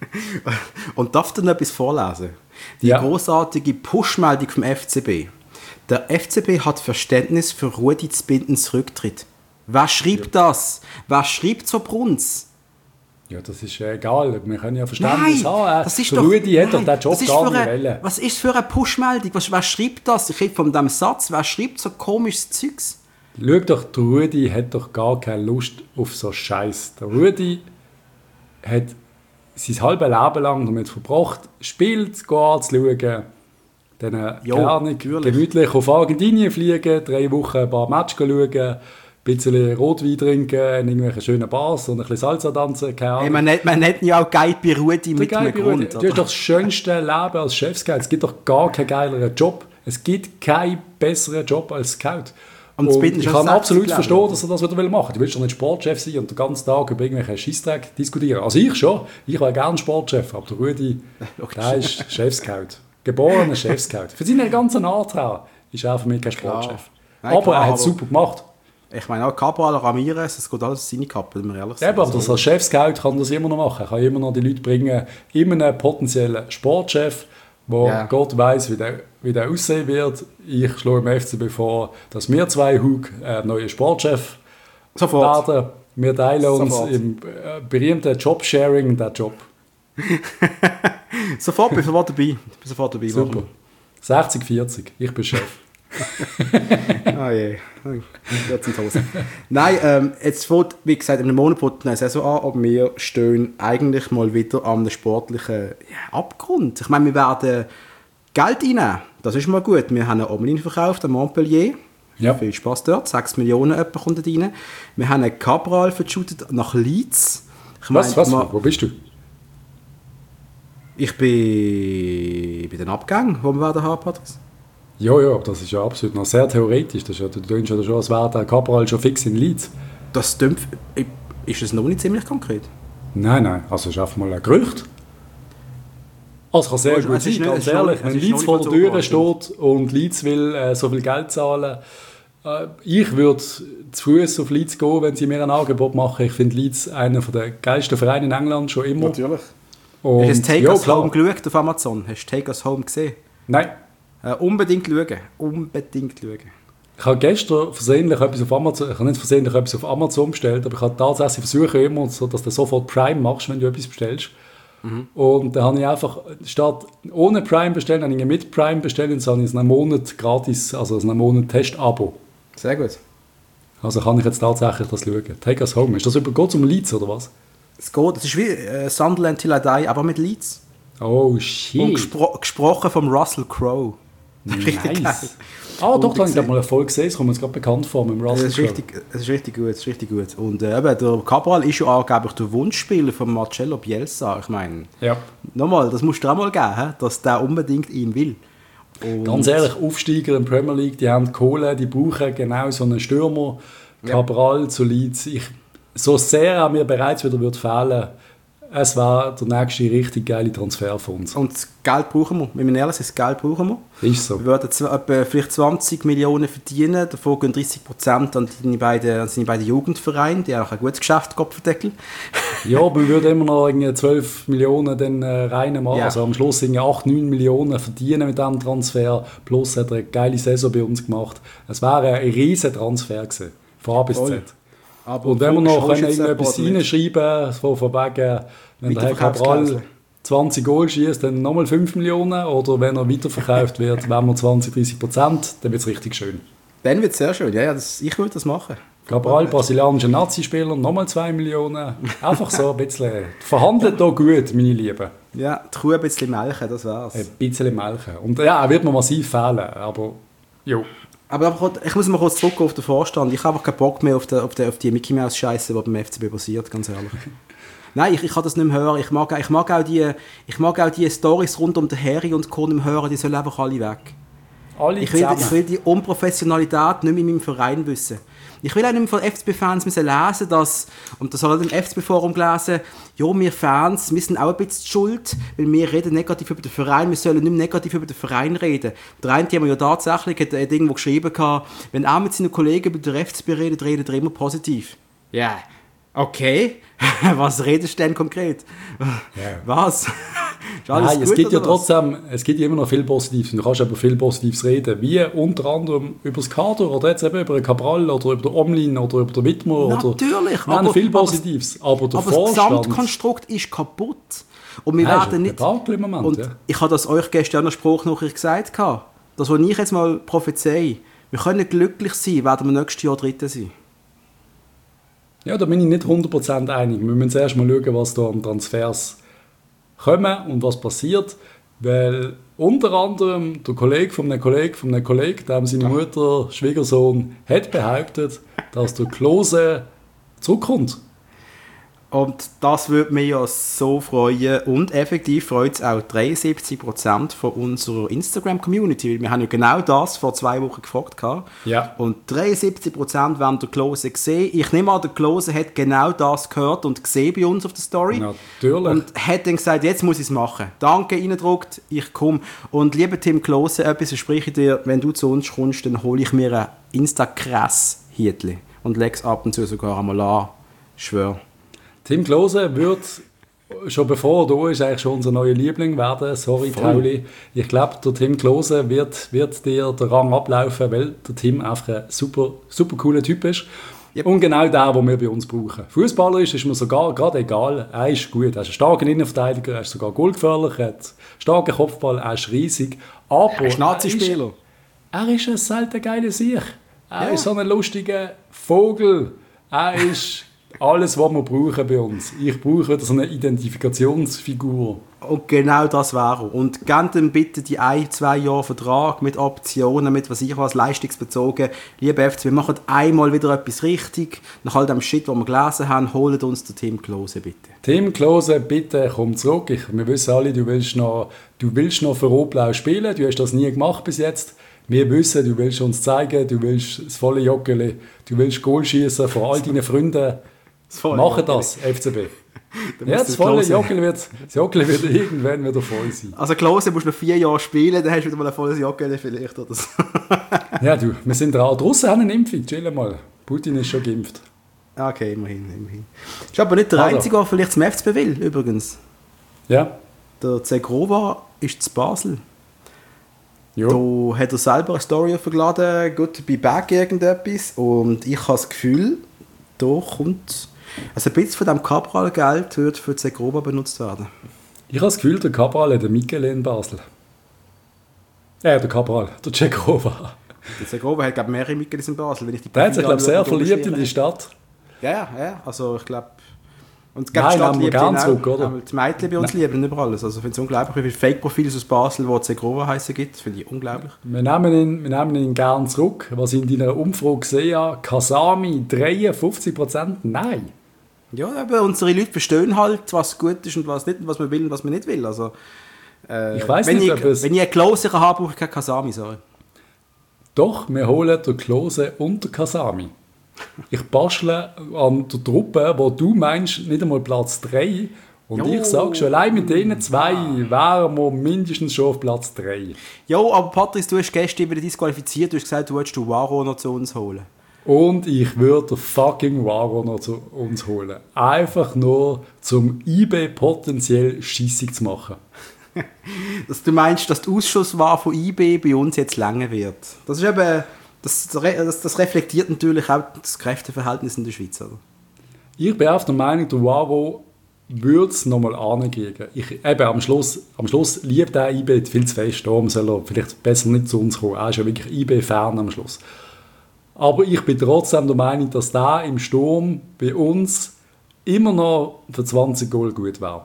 Und darf ich noch etwas vorlesen? Die großartige Push-Meldung vom FCB. Der FCB hat Verständnis für Rudi Zbindens Rücktritt. Wer schreibt das? Wer schreibt so Bruns? Ja, das ist egal. Wir können ja Verständnis haben. Das ist der Rudi hat doch den Job gar nicht wollen. Was ist für eine Push-Meldung? Wer schreibt das? Ich rede von diesem Satz. Wer schreibt so komisches Zeugs? Schau doch, der Rudi hat doch gar keine Lust auf so Scheiß. Der Rudi hat sein halbes Leben lang damit verbracht, Spiel zu schauen, dann gemütlich auf Argentinien fliegen, 3 Wochen ein paar Matches schauen, ein bisschen Rotwein trinken, in irgendwelchen schönen Bars und ein bisschen Salsa tanzen. Hey, man nennt ihn ja auch Guy bei Rudi mit einem Grund. Du hast doch das schönste Leben als Chef-Scout. Es gibt doch gar keinen geileren Job. Es gibt keinen besseren Job als Scout. Und ich kann absolut verstehen, dass er das wieder machen will. Du willst doch nicht Sportchef sein und den ganzen Tag über irgendwelche Scheissdreck diskutieren. Also ich schon. Ich wäre gerne Sportchef, aber der Rudi, der ist Chef-Scout. Geborener Chef-Scout. Für seine ganze Art her ist er für mich kein Sportchef. Nein, aber er hat es super gemacht. Ich meine auch Cabral, Ramirez, es geht alles in seine Kappe, wenn wir ehrlich sind. Aber als Chef-Scout kann das immer noch machen. Er kann immer noch die Leute bringen, immer einen potenziellen Sportchef, der Gott weiss, wie der aussehen wird. Ich schlage im FCB vor, dass wir 2 Hug neue Sportchef werden. Wir teilen uns im berühmten Job-Sharing den Job. Sofort, bin sofort dabei. Super. 60-40, ich bin Chef. Ah je, jetzt in die Hose. Nein, jetzt fängt, wie gesagt, in einem Monat fängt eine Saison an, aber wir stehen eigentlich mal wieder an einem sportlichen Abgrund. Ich meine, wir werden Geld reinnehmen, das ist mal gut. Wir haben eine Omlin verkauft an Montpellier. Ja. Viel Spaß dort, 6 Millionen etwa kommt da rein. Wir haben einen Cabral verschüttet nach Leeds. Wo bist du? Ich bin bei den Abgängen, die wir werden haben, Patrick. Ja, das ist ja absolut noch sehr theoretisch. Das ist ja, du denkst ja schon, als wäre der Cabral schon fix in Leeds. Das stimmt. Ist es noch nicht ziemlich konkret? Nein, also es ist einfach mal ein Gerücht. Also kann sehr gut sein, ganz ehrlich. Wenn Leeds vor der Tür steht und Leeds will so viel Geld zahlen, ich würde zu Fuß auf Leeds gehen, wenn sie mir ein Angebot machen. Ich finde Leeds einer der geilsten Vereine in England, schon immer. Natürlich. Und, hast du Take Us Home geschaut auf Amazon? Hast du Take Us Home gesehen? Nein. Unbedingt schauen. Unbedingt schauen. Ich habe gestern versehentlich etwas auf Amazon, ich habe nicht versehentlich etwas auf Amazon bestellt, aber ich habe tatsächlich versuche immer, so, dass du sofort Prime machst, wenn du etwas bestellst. Mhm. Und dann habe ich einfach, statt ohne Prime bestellen, habe ich mit Prime bestellt und dann habe ich einen Monat gratis, also einen Monat Test-Abo. Sehr gut. Also kann ich jetzt tatsächlich das schauen. Take Us Home. Ist das geht es um Leeds oder was? Es geht, das ist wie Sunderland Till I Die, aber mit Leeds. Oh shit. Und gesprochen vom Russell Crowe. Nice. Ah, doch, da habe ich mal eine Folge gesehen, das kommt mir jetzt gerade bekannt vor mit dem Russell Crowe. Es ist richtig gut. Und eben, der Cabral ist ja angeblich der Wunschspieler von Marcelo Bielsa. Ich meine, nochmal, das musst du auch mal geben, dass der unbedingt ihn will. Und ganz ehrlich, Aufsteiger in der Premier League, die haben Kohle, die brauchen genau so einen Stürmer. Cabral zu Leeds. So sehr er mir bereits wieder fehlen würde, es wäre der nächste richtig geile Transfer von uns. Und das Geld brauchen wir. Wenn wir ehrlich sind, das Geld brauchen wir. Ist so. Wir würden etwa vielleicht 20 Millionen verdienen, davon gehen 30% an seine beiden Jugendvereine, die auch ein gutes Geschäft Kopfendeckel. Ja, aber wir würden immer noch 12 Millionen dann reinmachen. Ja. Also am Schluss 8, 9 Millionen verdienen mit diesem Transfer. Plus hat er eine geile Saison bei uns gemacht. Es wäre ein riesen Transfer gewesen, von A bis Z. Aber und wenn wir noch irgendetwas reinschreiben, von wegen, wenn der Herr Cabral 20 Goal schießt, dann nochmal 5 Millionen. Oder wenn er weiterverkauft wird, wenn wir 20-30%, dann wird es richtig schön. Dann wird es sehr schön, ja, ich würde das machen. Cabral, brasilianischer Nazi-Spieler, nochmal 2 Millionen. Einfach so ein bisschen. Verhandelt hier gut, meine Lieben. Ja, die Kuh ein bisschen melken, das wär's. Ein bisschen melken. Und ja, er wird mir massiv fehlen, aber jo. Aber ich muss mal kurz zurück auf den Vorstand. Ich habe einfach keinen Bock mehr auf die Mickey Mouse Scheiße, die beim FCB passiert, ganz ehrlich. Nein, ich kann das nicht mehr hören. Ich mag auch die Storys rund um den Harry und Co. nicht mehr hören. Die sollen einfach alle weg. Ich will die Unprofessionalität nicht mehr in meinem Verein wissen. Ich will auch nicht mehr von FCB-Fans lesen, dass, und das habe ich im FCB-Forum gelesen, ja, wir Fans, wir sind auch ein bisschen schuld, weil wir reden negativ über den Verein, wir sollen nicht mehr negativ über den Verein reden. Der eine hat ja tatsächlich irgendwo geschrieben, wenn er mit seinen Kollegen über den FCB redet er immer positiv. Ja, yeah. Okay. Was redest du denn konkret? Yeah. Was? Nein, es gibt ja trotzdem, es gibt immer noch viel Positives. Und du kannst über viel Positives reden. Wie unter anderem über das Kader oder jetzt eben über den Cabral oder über den Omlin oder über den Wittmer. Natürlich. Nein, viel Positives. Aber der Vorstand, das Gesamtkonstrukt ist kaputt. Und wir werden nicht... Moment, und ich habe das euch gestern in der Spruchnachricht gesagt. Das, was ich jetzt mal prophezei. Wir können glücklich sein, werden wir nächstes Jahr Dritte sein. Ja, da bin ich nicht 100% einig. Wir müssen zuerst mal schauen, was da an Transfers kommen und was passiert. Weil unter anderem der Kollege von einem Kollegen, dem seine Mutter, Schwiegersohn, hat behauptet, dass der Klose zurückkommt. Und das würde mich ja so freuen. Und effektiv freut es auch 73% von unserer Instagram-Community. Weil wir haben ja genau das vor 2 Wochen gefragt. Ja. Und 73% werden den Klose gesehen. Ich nehme an, der Klose hat genau das gehört und gesehen bei uns auf der Story. Natürlich. Und hat dann gesagt, jetzt muss ich es machen. Danke, reingedruckt, ich komme. Und lieber Tim Klose, etwas verspreche ich dir, wenn du zu uns kommst, dann hole ich mir ein Insta-Krass-Hietli und lege es ab und zu sogar einmal an. Ich schwöre. Tim Klose wird, schon bevor er da ist, eigentlich schon unser neuer Liebling werden. Sorry, Tauli. Ich glaube, der Tim Klose wird dir den Rang ablaufen, weil der Tim einfach ein super, super cooler Typ ist. Yep. Und genau der, den wir bei uns brauchen. Fußballer ist mir sogar gerade egal. Er ist gut. Er ist ein starker Innenverteidiger, er ist sogar goalgefährlich, er hat einen starken Kopfball, er ist riesig. Aber er ist Nazi-Spieler. Er ist ein selten geiler Sieg. Er ist so ein lustiger Vogel. Er ist... alles, was wir brauchen bei uns. Ich brauche wieder so eine Identifikationsfigur. Und genau das wäre er. Und gebt ihm bitte die 1-2 Jahre Vertrag mit Optionen, mit was leistungsbezogen. Liebe FC, wir machen einmal wieder etwas richtig. Nach all dem Shit, den wir gelesen haben, holt uns den Tim Klose bitte. Tim Klose, bitte komm zurück. Wir wissen alle, du willst noch für Rot-Blau spielen. Du hast das nie gemacht bis jetzt. Wir wissen, du willst uns zeigen, du willst das volle Joggeli, du willst Goal schießen vor all deinen Freunden. Machen das, FCB. Ja, das volle Joggeli wird irgendwann wieder voll sein. Also Klose musst du noch 4 Jahre spielen, dann hast du wieder mal ein volles Joggeli vielleicht oder so. Ja, du, wir sind dran. Die Russen haben eine Impfung, chill mal. Putin ist schon geimpft. Okay, immerhin. Ist aber nicht der Einzige, der vielleicht zum FCB will, übrigens. Ja. Der Zegrova ist zu Basel. Jo. Da hat er selber eine Story aufgeladen, gut bei Back irgendetwas. Und ich habe das Gefühl, da kommt... Also ein bisschen von diesem Cabral-Geld wird für Zegrova benutzt werden. Ich habe das Gefühl, der Cabral hat den Michele in Basel. Der Cabral, der Zegrova. Der Zegrova hat, glaube ich, mehrere Micheles in Basel. Wenn ich die der hat sich, glaube ich, sehr verliebt in die Stadt. Ja, also ich glaube... Und es nein, haben wir gerne zurück, oder? Die Mädchen bei uns lieben über alles. Also ich finde es unglaublich, wie viele Fake-Profile aus Basel, die Zegrova heißen gibt. Das finde ich unglaublich. Wir nehmen ihn gerne zurück. Was ich in deiner Umfrage gesehen habe, Kasami 53%? Nein. Ja, aber unsere Leute verstehen halt, was gut ist und was nicht, und was man will und was man nicht will. Also, ich weiss nicht, wenn ich einen Klose habe, brauche ich keinen Kasami, sorry. Doch, wir holen den Klose und den Kasami. Ich bastle an der Truppe, wo du meinst, nicht einmal Platz 3. Und ich sage schon, allein mit diesen 2 wären wir mindestens schon auf Platz 3. Ja, aber Patrice, du hast gestern wieder disqualifiziert. Du hast gesagt, du wolltest den Waro noch zu uns holen. Und ich würde den fucking Waro noch zu uns holen. Einfach nur, zum IB potenziell scheissig zu machen. Dass du meinst, dass die Ausschussware von IB bei uns jetzt länger wird. Das ist eben... Das reflektiert natürlich auch das Kräfteverhältnis in der Schweiz, oder? Ich bin auf der Meinung, der Waro würde es nochmal ankriegen. Am Schluss liebt er IB viel zu fest. Darum soll er vielleicht besser nicht zu uns kommen. Er ist ja wirklich IB-Fan am Schluss. Aber ich bin trotzdem der Meinung, dass der im Sturm bei uns immer noch für 20 Goal gut wäre.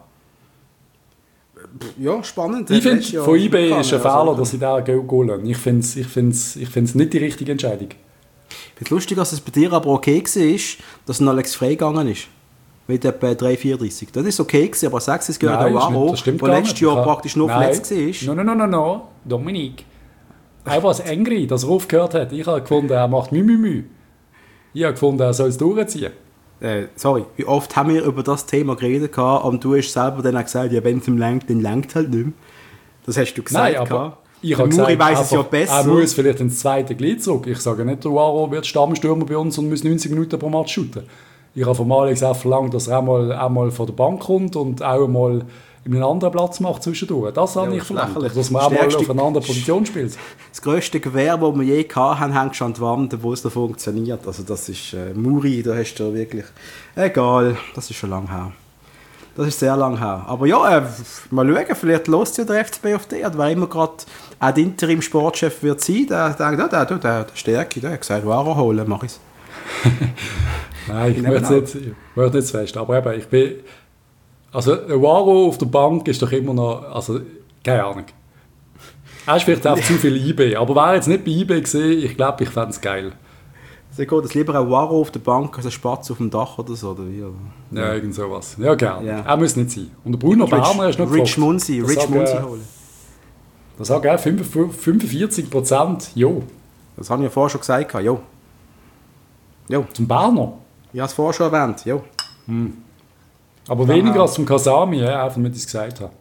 Ja, spannend. Ich finde, von IB ist ein Fehler, dass sie da Goal lassen. Ich finde es nicht die richtige Entscheidung. Ich finde es lustig, dass es bei dir aber okay war, dass ein Alex Frey gegangen ist. Mit etwa 3,34. Das ist okay gewesen, aber 6 ist gehört auch Waro, der letztes Jahr praktisch nur verletzt war. No, Dominik. Er war angry, dass er aufgehört hat. Ich habe gefunden, er macht Müh. Ich habe gefunden, er soll es durchziehen. Sorry, wie oft haben wir über das Thema geredet und du hast selber dann auch gesagt, ja, wenn es ihm lenkt, dann lenkt halt nicht mehr. Das hast du gesagt. Nein, aber ich habe gesagt, weiss es ja besser. Er muss vielleicht ins zweite Glied zurück. Ich sage nicht, der Waro wird Stammstürmer bei uns und muss 90 Minuten pro Match shooten. Ich habe von Alex auch verlangt, dass er einmal von der Bank kommt und auch einmal einen anderen Platz macht zwischendurch. Das habe ich verlangt. Dass man auch mal auf einer anderen Position spielt. Das grösste Gewehr, das wir je hatten, hängt schon an der Wand, obwohl es da funktioniert. Also das ist Muri, da hast du wirklich... Egal, das ist schon lange her. Das ist sehr lange her. Aber ja, mal schauen, vielleicht lässt ja der FCB auf die. Wer immer gerade auch der Interim-Sportchef wird sein, der denkt, der Stärke, der hat gesagt, Waro holen, mach ich's. Nein, ich möchte nicht zu fest. Aber eben, ich bin... Also, ein Waro auf der Bank ist doch immer noch... Also, keine Ahnung. Er ist vielleicht auch zu viel IB. Aber wäre jetzt nicht bei IB gesehen, ich glaube, ich fände es geil. Also geht es lieber ein Waro auf der Bank als ein Spatz auf dem Dach oder so? Oder wie? Ja, irgend sowas. Ja, gerne. Ja. Er muss nicht sein. Und der Bruno Berner ist noch Rich Munzi holen. Da sage ich auch 45%. Jo. Das habe ich ja vorher schon gesagt. Jo. Zum Berner? Ich habe es vorher schon erwähnt. Jo. Aber weniger als zum Kasami, einfach damit ich es gesagt habe.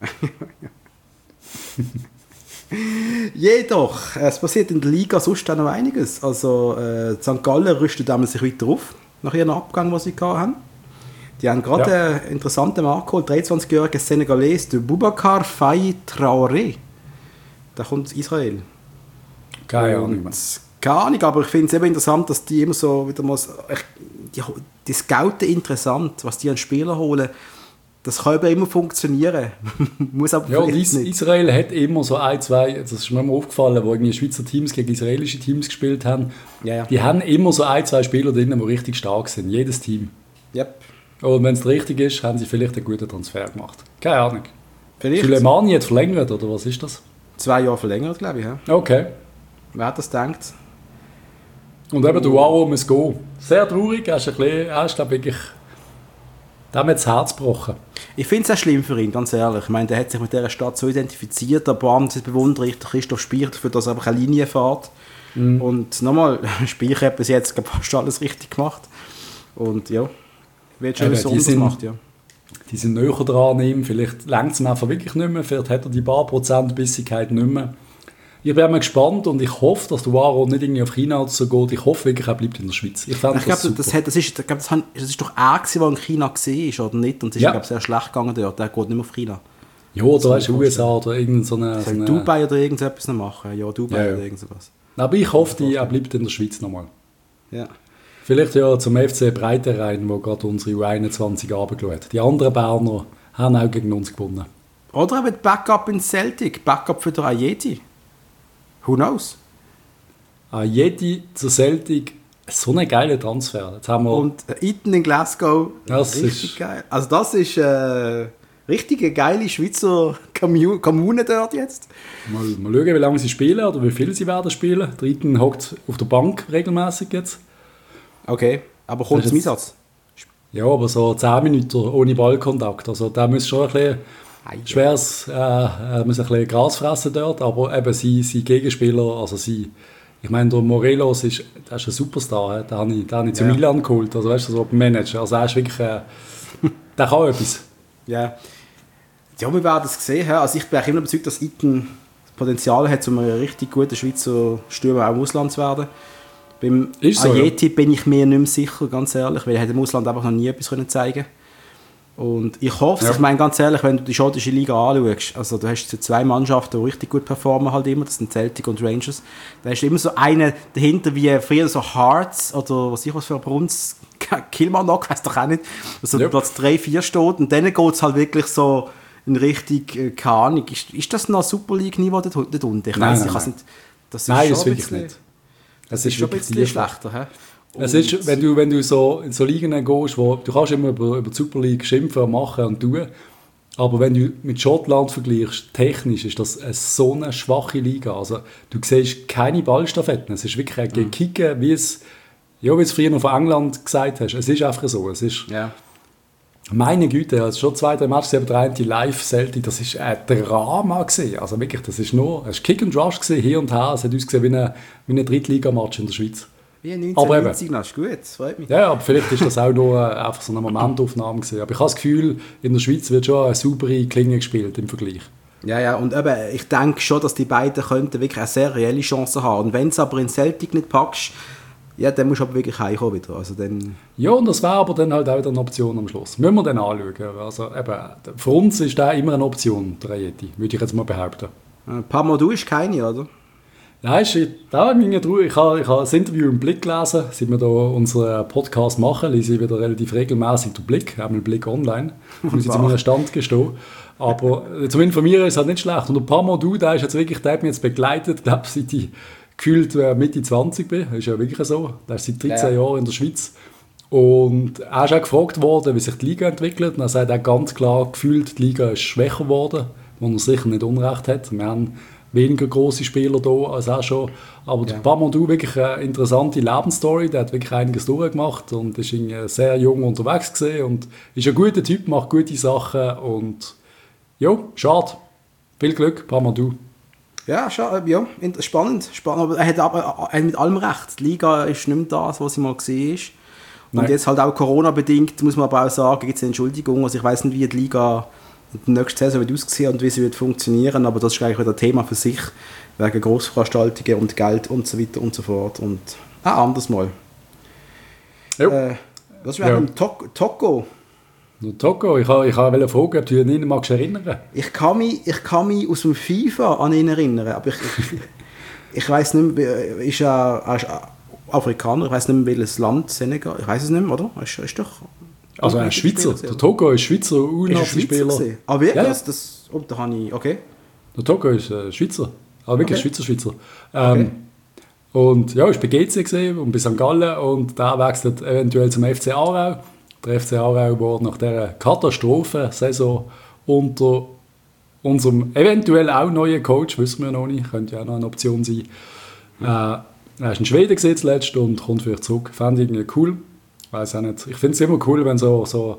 Jedoch, es passiert in der Liga sonst auch noch einiges. Also St. Gallen rüstet sich weiter auf, nach ihrem Abgang, den sie hatten. Die haben gerade einen interessanten Markt geholt, 23-jähriger Senegalese, der Boubacar Faye Traoré. Der kommt aus Israel. Keine Ahnung, aber ich finde es eben interessant, dass die immer so wieder mal... Die Scouten interessant, was die an Spieler holen. Das kann aber immer funktionieren. Muss aber ja, nicht. Israel hat immer so ein, zwei, das ist mir immer aufgefallen, wo irgendwie Schweizer Teams gegen israelische Teams gespielt haben. Ja. Die haben immer so ein, zwei Spieler drin, die richtig stark sind. Jedes Team. Yep. Und wenn es richtig ist, haben sie vielleicht einen guten Transfer gemacht. Keine Ahnung. Vielleicht. Suleimani hat verlängert, oder was ist das? 2 Jahre verlängert, glaube ich. Ja. Okay. Wer hat das gedacht? Und eben der Waro muss gehen. Sehr traurig, er ist glaube ich, Da hat mir das Herz gebrochen. Ich finde es auch schlimm für ihn, ganz ehrlich. Ich meine, der hat sich mit dieser Stadt so identifiziert, aber abends bewundere ich Christoph Spiecher dafür, dass er einfach eine Linie fährt. Und nochmal, Speicher hat bis jetzt fast alles richtig gemacht. Und ja, wird schon so gemacht, ja. Die sind näher dran an ihm, vielleicht längt es ihm einfach wirklich nicht mehr, vielleicht hat er die paar Prozent Bissigkeit nicht mehr. Ich bin mal gespannt und ich hoffe, dass der Waro nicht irgendwie auf China oder so geht. Ich hoffe wirklich, er bleibt in der Schweiz. Ich glaube, das ist doch er, der in China war, oder nicht? Und es ist, glaube sehr schlecht gegangen dort. Der geht nicht mehr auf China. Ja, oder weißt du, USA oder irgend so eine... Dubai oder irgendetwas noch machen. Ja, Dubai oder irgendwas. Aber ich hoffe, er bleibt in der Schweiz nochmal. Ja. Vielleicht ja zum FC Breitenrhein, wo gerade unsere U21 runtergeschaut. Die anderen Berner haben auch gegen uns gewonnen. Oder eben Backup in Celtic, Backup für den Ajeti. Who knows? Ajeti zu Celtic, so ein geiler Transfer. Jetzt haben wir und Iten in Glasgow, das richtig ist geil. Also das ist richtige geile Schweizer Kommune dort jetzt. Mal schauen, wie lange sie spielen oder wie viel sie werden spielen. Der Iten hockt auf der Bank regelmäßig jetzt. Okay, aber kommt zum Einsatz? Ja, aber so 10 Minuten ohne Ballkontakt. Also da muss schon ein bisschen schweres, muss ein bisschen Gras fressen dort, aber eben sie Gegenspieler, also ich meine, der Morelos der ist ein Superstar, den habe ich zu Milan geholt, also weißt du, so beim Manager, also er ist wirklich, der kann etwas. Ja, wir werden es sehen, also ich bin auch immer überzeugt, dass Iten Potenzial hat, um ein richtig guter Schweizer Stürmer auch im Ausland zu werden. Beim Ajeti bin ich mir nicht mehr sicher, ganz ehrlich, weil er hat im Ausland einfach noch nie etwas zeigen können. Und ich hoffe, ich meine ganz ehrlich, wenn du die schottische Liga anschaust, also du hast 2 Mannschaften, die richtig gut performen halt immer, das sind Celtic und Rangers, da ist immer so eine dahinter wie früher so Hearts oder was ich was für Bruns, Kilmarnock, weiss doch auch nicht, also Platz 3, 4 steht und dann geht es halt wirklich so in Richtung, keine Ahnung, ist das noch Super League-Niveau dort unten? Ich weiss, ich kann es nicht. Das ist wirklich nicht. Es ist schon ein bisschen schlechter, hä? Es ist, wenn du so in so Ligen gehst, wo du kannst immer über die Super League schimpfen, machen und tun, aber wenn du mit Schottland vergleichst, technisch ist das so eine schwache Liga. Also du siehst keine Ballstaffetten. Es ist wirklich ein Kicken, wie es früher noch von England gesagt hast. Es ist einfach so. Es ist, meine Güte, also schon 2, 3 Matches, aber der eine Live-Selti, das ist ein Drama gewesen. Also wirklich, das ist Kick and Rush gewesen, hier und her. Es hat ausgesehen wie ein Drittligamatch in der Schweiz. Wie 1990, das ist gut, das freut mich. Ja, aber vielleicht ist das auch nur einfach so eine Momentaufnahme gewesen. Aber ich habe das Gefühl, in der Schweiz wird schon eine saubere Klinge gespielt im Vergleich. Ja, und eben, ich denke schon, dass die beiden könnten wirklich eine sehr reelle Chance haben. Und wenn es aber in Celtic nicht packst, ja, dann musst du aber wirklich heimkommen wieder. Also dann ja, und das wäre aber dann halt auch wieder eine Option am Schluss. Müssen wir dann anschauen. Also eben, für uns ist das immer eine Option, der Ajeti, würde ich jetzt mal behaupten. Pamadou ist keine, oder? Ja, ich habe das Interview im Blick gelesen, seit wir hier unseren Podcast machen, lese ich wieder relativ regelmäßig den Blick, einmal Blick online, ich muss jetzt in meinen Stand gestehen. Aber zum Informieren ist es halt nicht schlecht. Und der Pamadou, der hat mich jetzt begleitet, glaube ich, seit ich gefühlt Mitte 20 bin, das ist ja wirklich so, der ist seit 13 Jahren in der Schweiz. Und er ist auch gefragt worden, wie sich die Liga entwickelt, und er sagt auch ganz klar, gefühlt, die Liga ist schwächer geworden, wo er sicher nicht Unrecht hat. Wir haben weniger grosse Spieler da als auch schon. Aber der Pamadou, wirklich eine interessante Lebensstory. Der hat wirklich einiges durchgemacht und ist sehr jung unterwegs gewesen und ist ein guter Typ, macht gute Sachen und ja, schade. Viel Glück, Pamadou. Ja, spannend. Aber er hat mit allem recht. Die Liga ist nicht mehr das, was sie mal gesehen ist. Und jetzt halt auch Corona-bedingt, muss man aber auch sagen, gibt es eine Entschuldigung. Also ich weiss nicht, wie die Liga in der nächsten Saison wird aussehen und wie sie wird funktionieren, aber das ist eigentlich wieder ein Thema für sich, wegen Grossveranstaltungen und Geld und so weiter und so fort. Und anders mal. Was wäre mit Toko? Toko, ich wollte fragen, ob du dich nicht magst erinnern. Ich kann mich aus dem FIFA an ihn erinnern, aber ich weiss nicht mehr, er ist Afrikaner, ich weiss nicht mehr, welches Land, Senegal, ich weiss es nicht mehr, oder? Ist doch... Also ein Schweizer, der Toko ist Schweizer U-Nazi-Spieler. Ah wirklich? Ja. Da habe ich, okay. Der Toko ist Schweizer, aber wirklich Schweizer. Okay. Und ja, ich war bei GC gesehen und bei St. Gallen und der wechselt eventuell zum FC Aarau. Der FC Aarau war nach dieser Katastrophensaison unter unserem eventuell auch neuen Coach, wissen wir noch nicht, könnte ja auch noch eine Option sein. Er ist in Schweden gesehen zuletzt und kommt vielleicht zurück. Fand ich irgendwie cool. Weiß auch nicht. Ich finde es immer cool, wenn so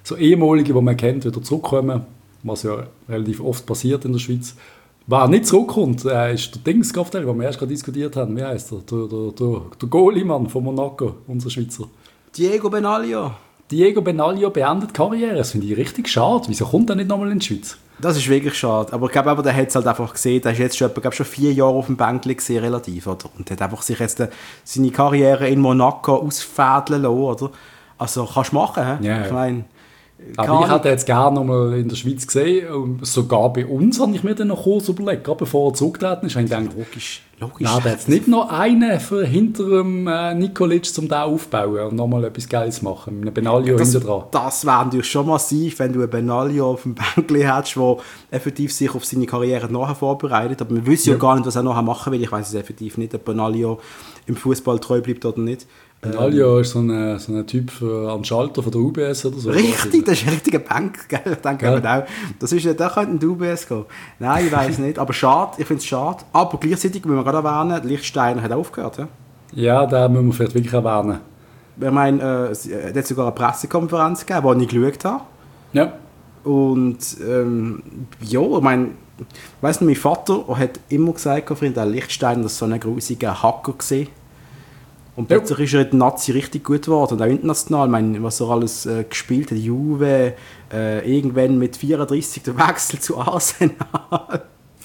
so ehemalige, die man kennt, wieder zurückkommen, was ja relativ oft passiert in der Schweiz. Wer nicht zurückkommt, ist der Dingskopf, den wir erst gerade diskutiert haben. Wie heisst er? Der Goalie-Mann von Monaco, unser Schweizer. Diego Benaglio. Diego Benaglio beendet die Karriere. Das finde ich richtig schade. Wieso kommt er nicht nochmal in die Schweiz? Das ist wirklich schade. Aber ich glaube, der hat es halt einfach gesehen. Der ist jetzt schon 4 Jahre auf dem Bänkchen gesehen, relativ. Oder? Und hat einfach sich jetzt seine Karriere in Monaco ausfädeln lassen. Oder? Also kannst du machen. Yeah. Ich meine... Aber ich hätte jetzt gerne noch mal in der Schweiz gesehen. Und sogar bei uns habe ich mir dann noch kurz überlegt, gerade bevor er zurückgetreten ist, habe ich gedacht, logisch. Na, da jetzt nicht noch einen für hinter dem Nikolic zum da aufbauen und nochmal etwas Geiles machen, mit einem Benaglio hinter dran. Das wäre natürlich schon massiv, wenn du einen Benaglio auf dem Bänkchen hättest, der effektiv sich auf seine Karriere nachher vorbereitet. Aber wir wissen ja gar nicht, was er nachher machen will. Ich weiß es effektiv nicht, ob Benaglio im Fußball treu bleibt oder nicht. Benaglio ist so ein Typ an Schalter von der UBS oder so. Richtig, das ist ein richtiger Bank, gell? Ich denke auch, das ist, da könnte ein UBS gehen. Nein, ich weiß nicht, aber schade, ich finde es schade. Aber gleichzeitig müssen wir gerade erwähnen, Lichtsteiner hat aufgehört. Ja, da müssen wir vielleicht wirklich erwähnen. Ich meine, es hat sogar eine Pressekonferenz gegeben, die ich geschaut habe. Ja. Und ja, ich meine, weiss nicht, mein Vater hat immer gesagt, der Lichtsteiner, das ist so ein grusiger Hacker gewesen. Und plötzlich ist er in der Nazi richtig gut geworden. Und auch international, ich meine, was er alles gespielt hat, Juve, irgendwann mit 34 der Wechsel zu Arsenal.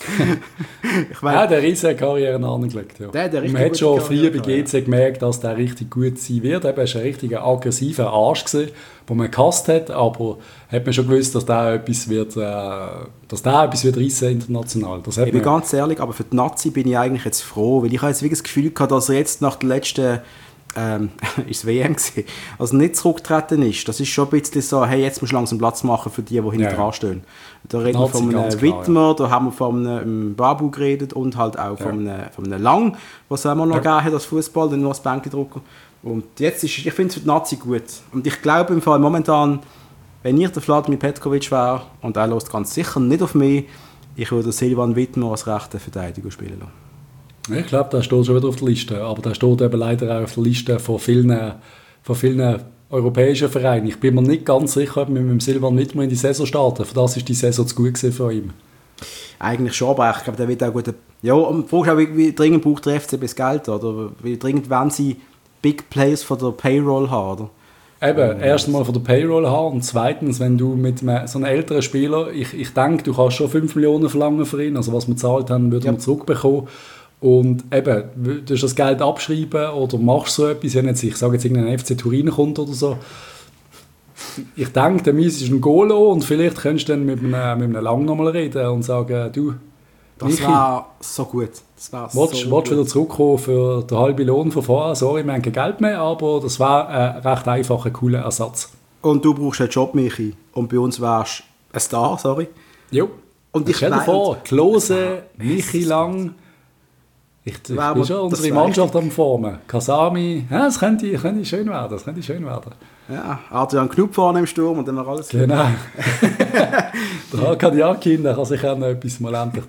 Ich meine, ja, der riesige Karriere angelegt. Ja. Man hat schon früher bei GC gemerkt, dass der richtig gut sein wird. Er war ein richtiger aggressiver Arsch gewesen, den man gehasst hat, aber hat man schon gewusst, dass der etwas wird reissen international. Das hat ich bin ganz ehrlich, aber für die Nazi bin ich eigentlich jetzt froh, weil ich habe jetzt wirklich das Gefühl gehabt, dass er jetzt nach der letzten ist WM gewesen, also nicht zurückgetreten ist. Das ist schon ein bisschen so, hey, jetzt musst du langsam Platz machen für die hinten dran stehen. Da reden wir von einem Wittmer, ja. Da haben wir von einem Babu geredet und halt auch von einem Lang, was es immer noch gegeben hat als Fußball, dann nur als Bänkendrucker. Und jetzt ist, ich finde es für die Nazi gut. Und ich glaube im Fall momentan, wenn ich der Vladimir Petkovic wäre, und er lässt ganz sicher nicht auf mich, ich würde Silvan Wittmer als rechten Verteidiger spielen lassen. Ich glaube, der steht schon wieder auf der Liste, aber der steht eben leider auch auf der Liste von vielen europäischen Vereinen. Ich bin mir nicht ganz sicher, ob wir mit dem Silvan Wittmer in die Saison starten. Für das ist die Saison zu gut von ihm. Eigentlich schon, aber ich glaube, der wird auch gut... Ja, und fragst auch, wie dringend braucht der FCB das Geld, oder? Wie dringend wollen sie Big Players von der Payroll haben, oder? Eben, erstens mal von der Payroll haben und zweitens, wenn du mit so einem älteren Spieler, ich denke, du kannst schon 5 Millionen verlangen für ihn, also was wir gezahlt haben, würden wir zurückbekommen. Und eben, du das Geld abschreiben oder machst so etwas, wenn jetzt, ich sage jetzt, irgendein FC Turin kommt oder so. Ich denke, der Mies ist ein Golo und vielleicht könntest du dann mit einem Lang nochmal reden und sagen, du, das wäre so gut. Willst wieder zurückkommen für den halben Lohn von vorher? Sorry, wir haben kein Geld mehr, aber das wäre ein recht einfacher, cooler Ersatz. Und du brauchst einen Job, Michi. Und bei uns wärst du ein Star, sorry. Jo. Und ich stell dir vor, Klose, Michi Lang... Ich bin schon unsere Mannschaft am Formen. Kasami, ja, das könnte schön werden. Ja, Adrian Knupp vorne im Sturm und dann noch alles. Genau. Der Hakan Yakin, der kann sich auch noch etwas mal endlich...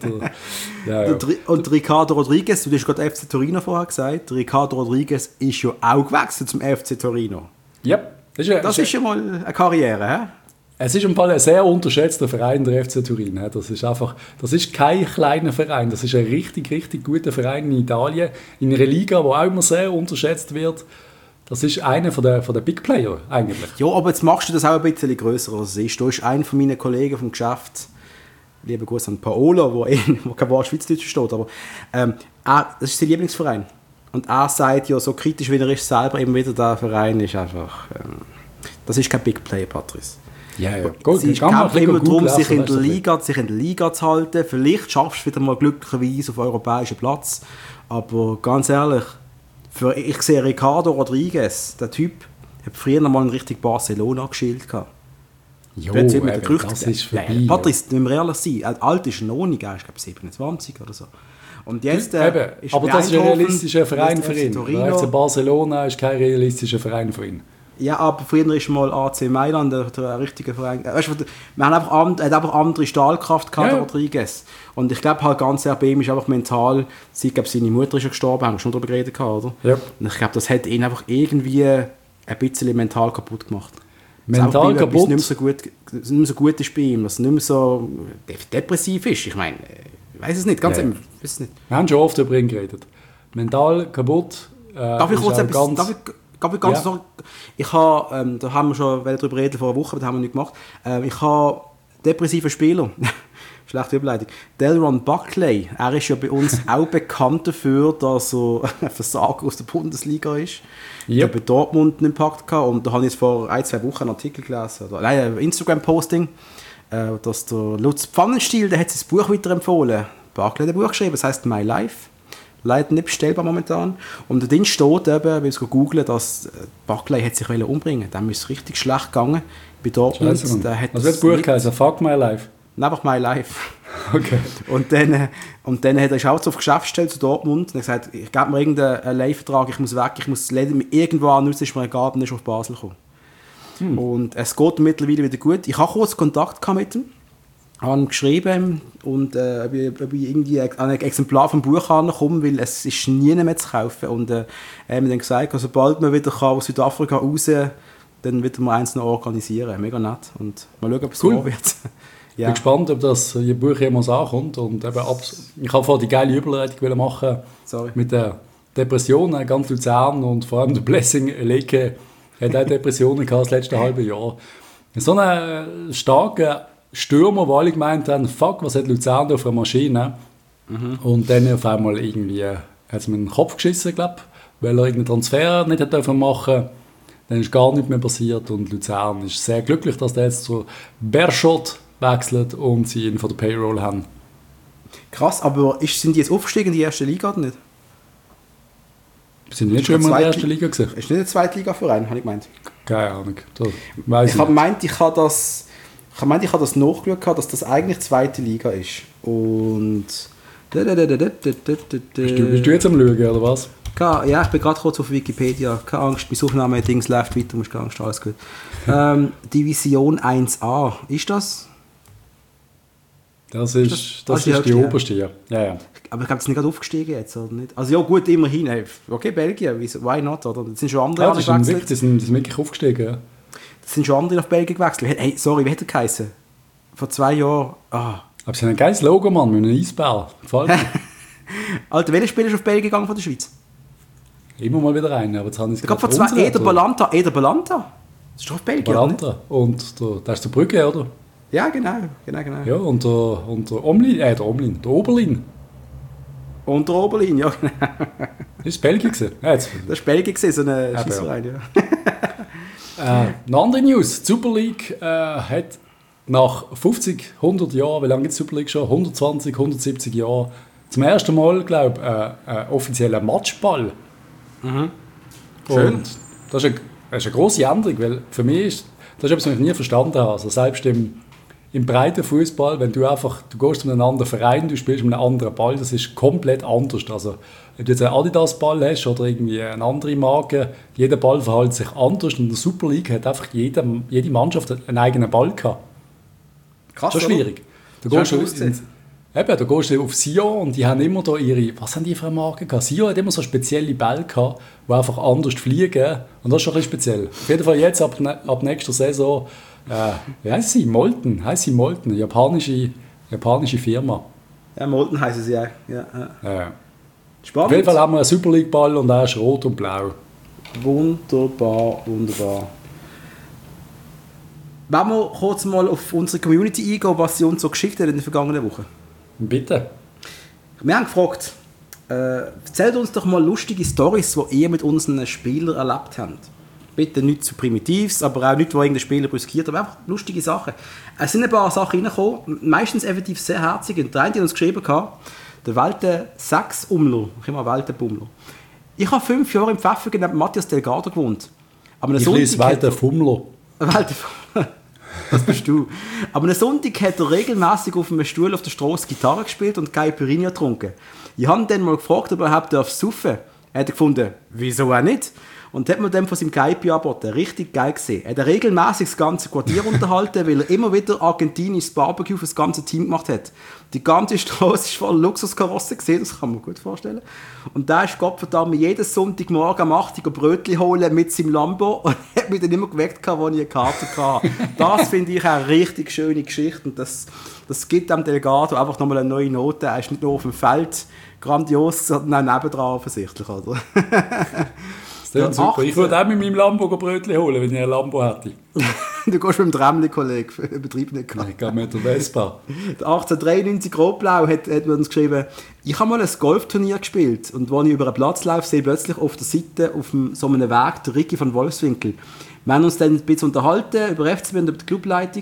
Und Ricardo Rodriguez, du hast gerade FC Torino vorher gesagt, Ricardo Rodriguez ist ja auch gewechselt zum FC Torino. Ja. Das ist ja mal eine Karriere, hä? Es ist im Fall ein sehr unterschätzter Verein, der FC Turin. Das ist kein kleiner Verein, das ist ein richtig, richtig guter Verein in Italien, in einer Liga, die auch immer sehr unterschätzt wird. Das ist einer von der Big Player eigentlich. Ja, aber jetzt machst du das auch ein bisschen grösser, als es ist. Du bist einer von meinen Kollegen vom Geschäft, lieber Gruß an Paolo, wo kein Wort Schweizerdeutsch steht, aber das ist sein Lieblingsverein. Und er sagt ja, so kritisch wie er ist selber, immer wieder, der Verein ist einfach, das ist kein Big Player, Patrice. Ja. Gut, sie kämpfen immer darum, sich in der Liga zu halten. Vielleicht schaffst du wieder mal glücklicherweise auf europäischen Platz. Aber ganz ehrlich, ich sehe Ricardo Rodriguez, der Typ, hat früher noch mal ein richtig Barcelona geschielt gehabt. Jo, das ist vorbei. Patrice, wenn wir ehrlich sein, alt ist er noch nicht, er ist glaube 27 oder so. Und jetzt, ist aber das ist ein realistischer Verein für ihn. FC Barcelona ist kein realistischer Verein für ihn. Ja, aber früher ist mal AC Mailand der richtige Verein. Weißt du, man hat einfach andere Stahlkraft gehabt, Rodriguez. Und ich glaube halt ganz sehr bei ihm ist einfach mental, seine Mutter ist ja gestorben, haben wir schon darüber geredet, oder? Ja. Und ich glaube, das hat ihn einfach irgendwie ein bisschen mental kaputt gemacht. Mental kaputt. Nicht mehr so gut ist bei ihm, dass er nicht mehr so depressiv ist. Ich meine, ich weiß es nicht, ganz ehrlich. Wir haben schon oft über ihn geredet. Mental kaputt. Darf ich kurz etwas... Ich habe, da haben wir schon darüber reden vor einer Woche, aber das haben wir nicht gemacht. Ich habe depressive Spieler. Schlechte Überleitung. Delron Buckley, er ist ja bei uns auch bekannt dafür, dass er ein Versager aus der Bundesliga ist. Yep. Er hat bei Dortmund einen Impact gehabt und da habe ich jetzt vor 1-2 Wochen einen Artikel gelesen, oder ein Instagram-Posting, dass der Lutz Pfannenstiel, der hat sein Buch weiterempfohlen. Buckley hat ein Buch geschrieben, das heisst My Life. Leider nicht bestellbar momentan. Und da drin steht eben, wenn ich google, dass Buckley hat sich umbringen. Dem ist es richtig schlecht gegangen bei Dortmund. Was wird das Buch geheißen? Fuck My Life? Einfach My Life. Okay. Und dann hat er sich auch auf Geschäftsstelle zu Dortmund und hat gesagt, ich gebe mir irgendeinen Leihvertrag, ich muss weg, ich muss das Leben irgendwo an, ist mir egal, dann ist auf Basel gekommen. Und es geht mittlerweile wieder gut. Ich habe kurz Kontakt mit ihm, habe ihm geschrieben und ob ich irgendwie an ein Exemplar vom Buch ankomme, weil es ist nie mehr zu kaufen. Und er hat mir dann gesagt, sobald man wieder aus Südafrika raus kann, dann wird man eins noch organisieren. Mega nett. Und mal schauen, ob es so wird. Ich bin gespannt, ob das Buch jemals ankommt. Und eben ich habe vorhin die geile Überleitung machen mit der Depression, ganz Luzern und vor allem der Blessing Leke hat auch Depressionen gehabt das letzte halbe Jahr. So einen starken Stürmer, wo alle gemeint haben, fuck, was hat Luzern da für eine Maschine? Und dann auf einmal irgendwie hat es mir in den Kopf geschissen, glaube ich, weil er irgendeinen Transfer nicht hat machen durfte. Dann ist gar nichts mehr passiert und Luzern ist sehr glücklich, dass der jetzt zu Berchot wechselt und sie ihn von der Payroll haben. Krass, aber sind die jetzt aufgestiegen in die erste Liga oder nicht? Sind die nicht schon immer in der ersten Liga gewesen? Ist nicht ein Zweitliga-Verein, habe ich gemeint. Keine Ahnung. Ich habe gemeint, ich habe das nachgeschaut, dass das eigentlich zweite Liga ist. Und... Bist du jetzt am Schauen, oder was? Ja, ich bin gerade kurz auf Wikipedia. Keine Angst, mein Suchname-Dings läuft weiter, musst keine Angst, alles gut. Division 1a, ist das? Das ist die oberste, ja. Ja. Aber ich glaube, das ist nicht gerade aufgestiegen jetzt, oder nicht? Also ja, gut, immerhin. Okay, Belgien, why not, oder? Das sind schon andere gewechselt. Die sind wirklich aufgestiegen, ja. Das sind schon andere nach Belgien gewechselt. Hey, sorry, wie hat er geheißen? Vor 2 Jahren. Aber sie haben ein geiles Logo, Mann, mit einem Eisbär. Gefällt mir. Alter, welcher Spieler ist auf Belgien gegangen von der Schweiz? Immer mal wieder rein, aber jetzt habe ich es gerade vor 2 Eder Balanta. Das ist doch auf Belgien, Balanta. Und das ist der Brücke, oder? Ja, genau. Ja, und der Oberlin. Der Oberlin, ja, genau. Das war Belgien. Ja, das war Belgien, so eine Scheissverein, ja. Eine andere News. Die Super League hat nach 50, 100 Jahren, wie lange gibt es die Super League schon? 120, 170 Jahre, zum ersten Mal, glaube ich, einen offiziellen Matchball. Schön. Und das ist eine grosse Änderung, weil für mich ist das etwas, was ich nie verstanden habe. Also selbst im breiten Fußball, wenn du gehst zu einem anderen Verein, du spielst mit einem anderen Ball, das ist komplett anders. Also ob du jetzt einen Adidas-Ball hast oder irgendwie eine andere Marke, jeder Ball verhält sich anders. Und in der Super League hat einfach jede Mannschaft einen eigenen Ball gehabt. Krass, das ist schwierig. Da gehst du auf Sion und die haben immer da was haben die für eine Marke gehabt? Sion hat immer so spezielle Bälle gehabt, die einfach anders fliegen. Und das ist schon ein bisschen speziell. Auf jeden Fall jetzt, ab nächster Saison, wie heisst sie? Molten. Eine japanische Firma. Ja, Molten heißen sie auch. Ja. Spannend. Auf jeden Fall haben wir einen Super League Ball und der ist rot und blau. Wunderbar. Wollen wir kurz mal auf unsere Community eingehen, was sie uns so geschickt hat in den vergangenen Wochen? Bitte. Wir haben gefragt, erzählt uns doch mal lustige Storys, die ihr mit unseren Spielern erlebt habt. Bitte nicht zu Primitives, aber auch nicht, wo irgendein Spieler brüskiert, aber einfach lustige Sachen. Es sind ein paar Sachen reingekommen, meistens effektiv sehr herzig. Und der eine hat uns geschrieben, der Walter Sachs-Umler, ich immer Walter Bummler. Ich habe 5 Jahre im Pfäffiken neben Matthias Delgado gewohnt. Ich lese Walter Fummler. Was bist du? Aber am Sonntag hat er regelmäßig auf einem Stuhl auf der Straße Gitarre gespielt und Caipirinha getrunken. Ich habe ihn dann mal gefragt, ob er überhaupt saufen darf. Er hat gefunden, wieso auch nicht? Und hat mir dann von seinem Kaipi angeboten. Richtig geil gesehen. Er hat regelmäßig das ganze Quartier unterhalten, weil er immer wieder argentinisches Barbecue für das ganze Team gemacht hat. Die ganze Straße war voll Luxuskarossen gesehen, das kann man gut vorstellen. Und da ist Gottverdammt jeden Sonntagmorgen am 8 Uhr Brötchen holen mit seinem Lambo und hat mich dann immer geweckt, als ich eine Karte hatte. Das finde ich eine richtig schöne Geschichte und das gibt dem Delegato einfach nochmal eine neue Note. Er ist nicht nur auf dem Feld grandios, sondern auch nebendran offensichtlich, oder? Super. Ich würde auch mit meinem Lambo Brötchen holen, wenn ich ein Lambo hätte. Du gehst mit dem Tremli, Kollege, Betrieb nicht. Nein, ich gehe mit der Vespa. 1893 Rotblau hat uns geschrieben, ich habe mal ein Golfturnier gespielt und als ich über einen Platz laufe, sehe ich plötzlich auf der Seite, auf so einem Weg, der Ricky von Wolfswinkel. Wir haben uns dann ein bisschen unterhalten über FCB und über die Clubleitung.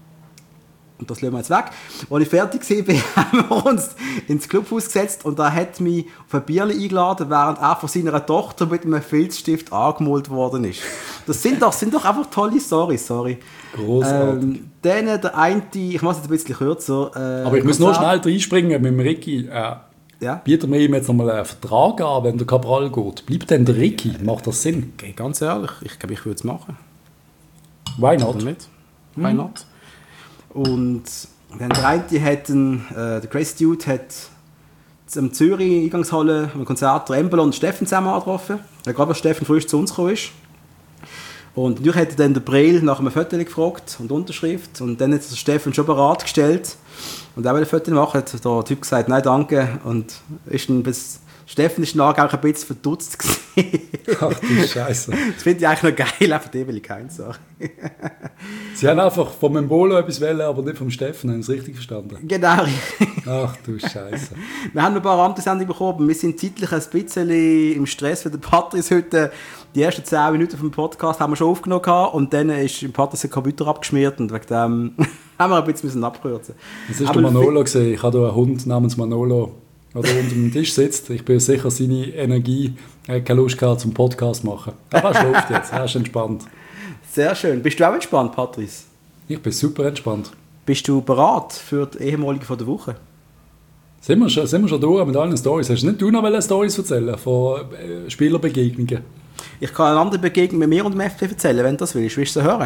Und das lassen wir jetzt weg. Als ich fertig war, haben wir uns ins Clubhaus gesetzt und er hat mich auf ein Bierchen eingeladen, während er von seiner Tochter mit einem Filzstift angemalt worden ist. Das sind doch einfach tolle Storys, sorry. Großartig. Dann der eine, ich mache es jetzt ein bisschen kürzer. Aber ich muss nur schnell reinspringen mit dem Ricky. Ja? Bietet mir ihm jetzt nochmal einen Vertrag an, wenn der Cabral geht. Bleibt denn der Ricky? Macht das Sinn? Okay, ganz ehrlich, ich glaube, ich würde es machen. Why not? Why not? Und dann der eine hat der Crazy Dude hat am Zürich Eingangshalle am Konzert der Embolo und Steffen zusammen angetroffen, gerade als Steffen frisch zu uns gekommen ist. Und natürlich hat er dann der Breel nach einem Foto gefragt und Unterschrift und dann hat der Steffen schon bereit gestellt und auch wenn er ein Foto macht, hat der Typ gesagt, nein danke und ist dann bis Steffen ist nachher auch ein bisschen verdutzt gewesen. Ach du Scheiße. Das finde ich eigentlich noch geil, einfach die will ich keinen sagen. Sie haben einfach vom Embolo etwas wollen, aber nicht vom Steffen, haben Sie es richtig verstanden? Genau. Ach du Scheiße. Wir haben ein paar Amtessendungen bekommen, wir sind zeitlich ein bisschen im Stress, weil der Patrice heute die ersten 10 Minuten vom Podcast haben wir schon aufgenommen und dann ist im Patrice ein Computer abgeschmiert und wegen dem haben wir ein bisschen abkürzen. Das ist der Manolo gesehen. Ich habe hier einen Hund namens Manolo, der unter dem Tisch sitzt. Ich bin sicher, seine Energie hat keine Lust gehabt zum Podcast machen. Aber er schläft jetzt, er ist entspannt. Sehr schön. Bist du auch entspannt, Patrice? Ich bin super entspannt. Bist du bereit für die ehemalige von der Woche? Sind wir schon durch mit allen Storys? Hast du nicht noch Storys erzählen von Spielerbegegnungen? Ich kann eine andere Begegnung mit mir und dem FCB erzählen, wenn du das willst. Willst du sie hören?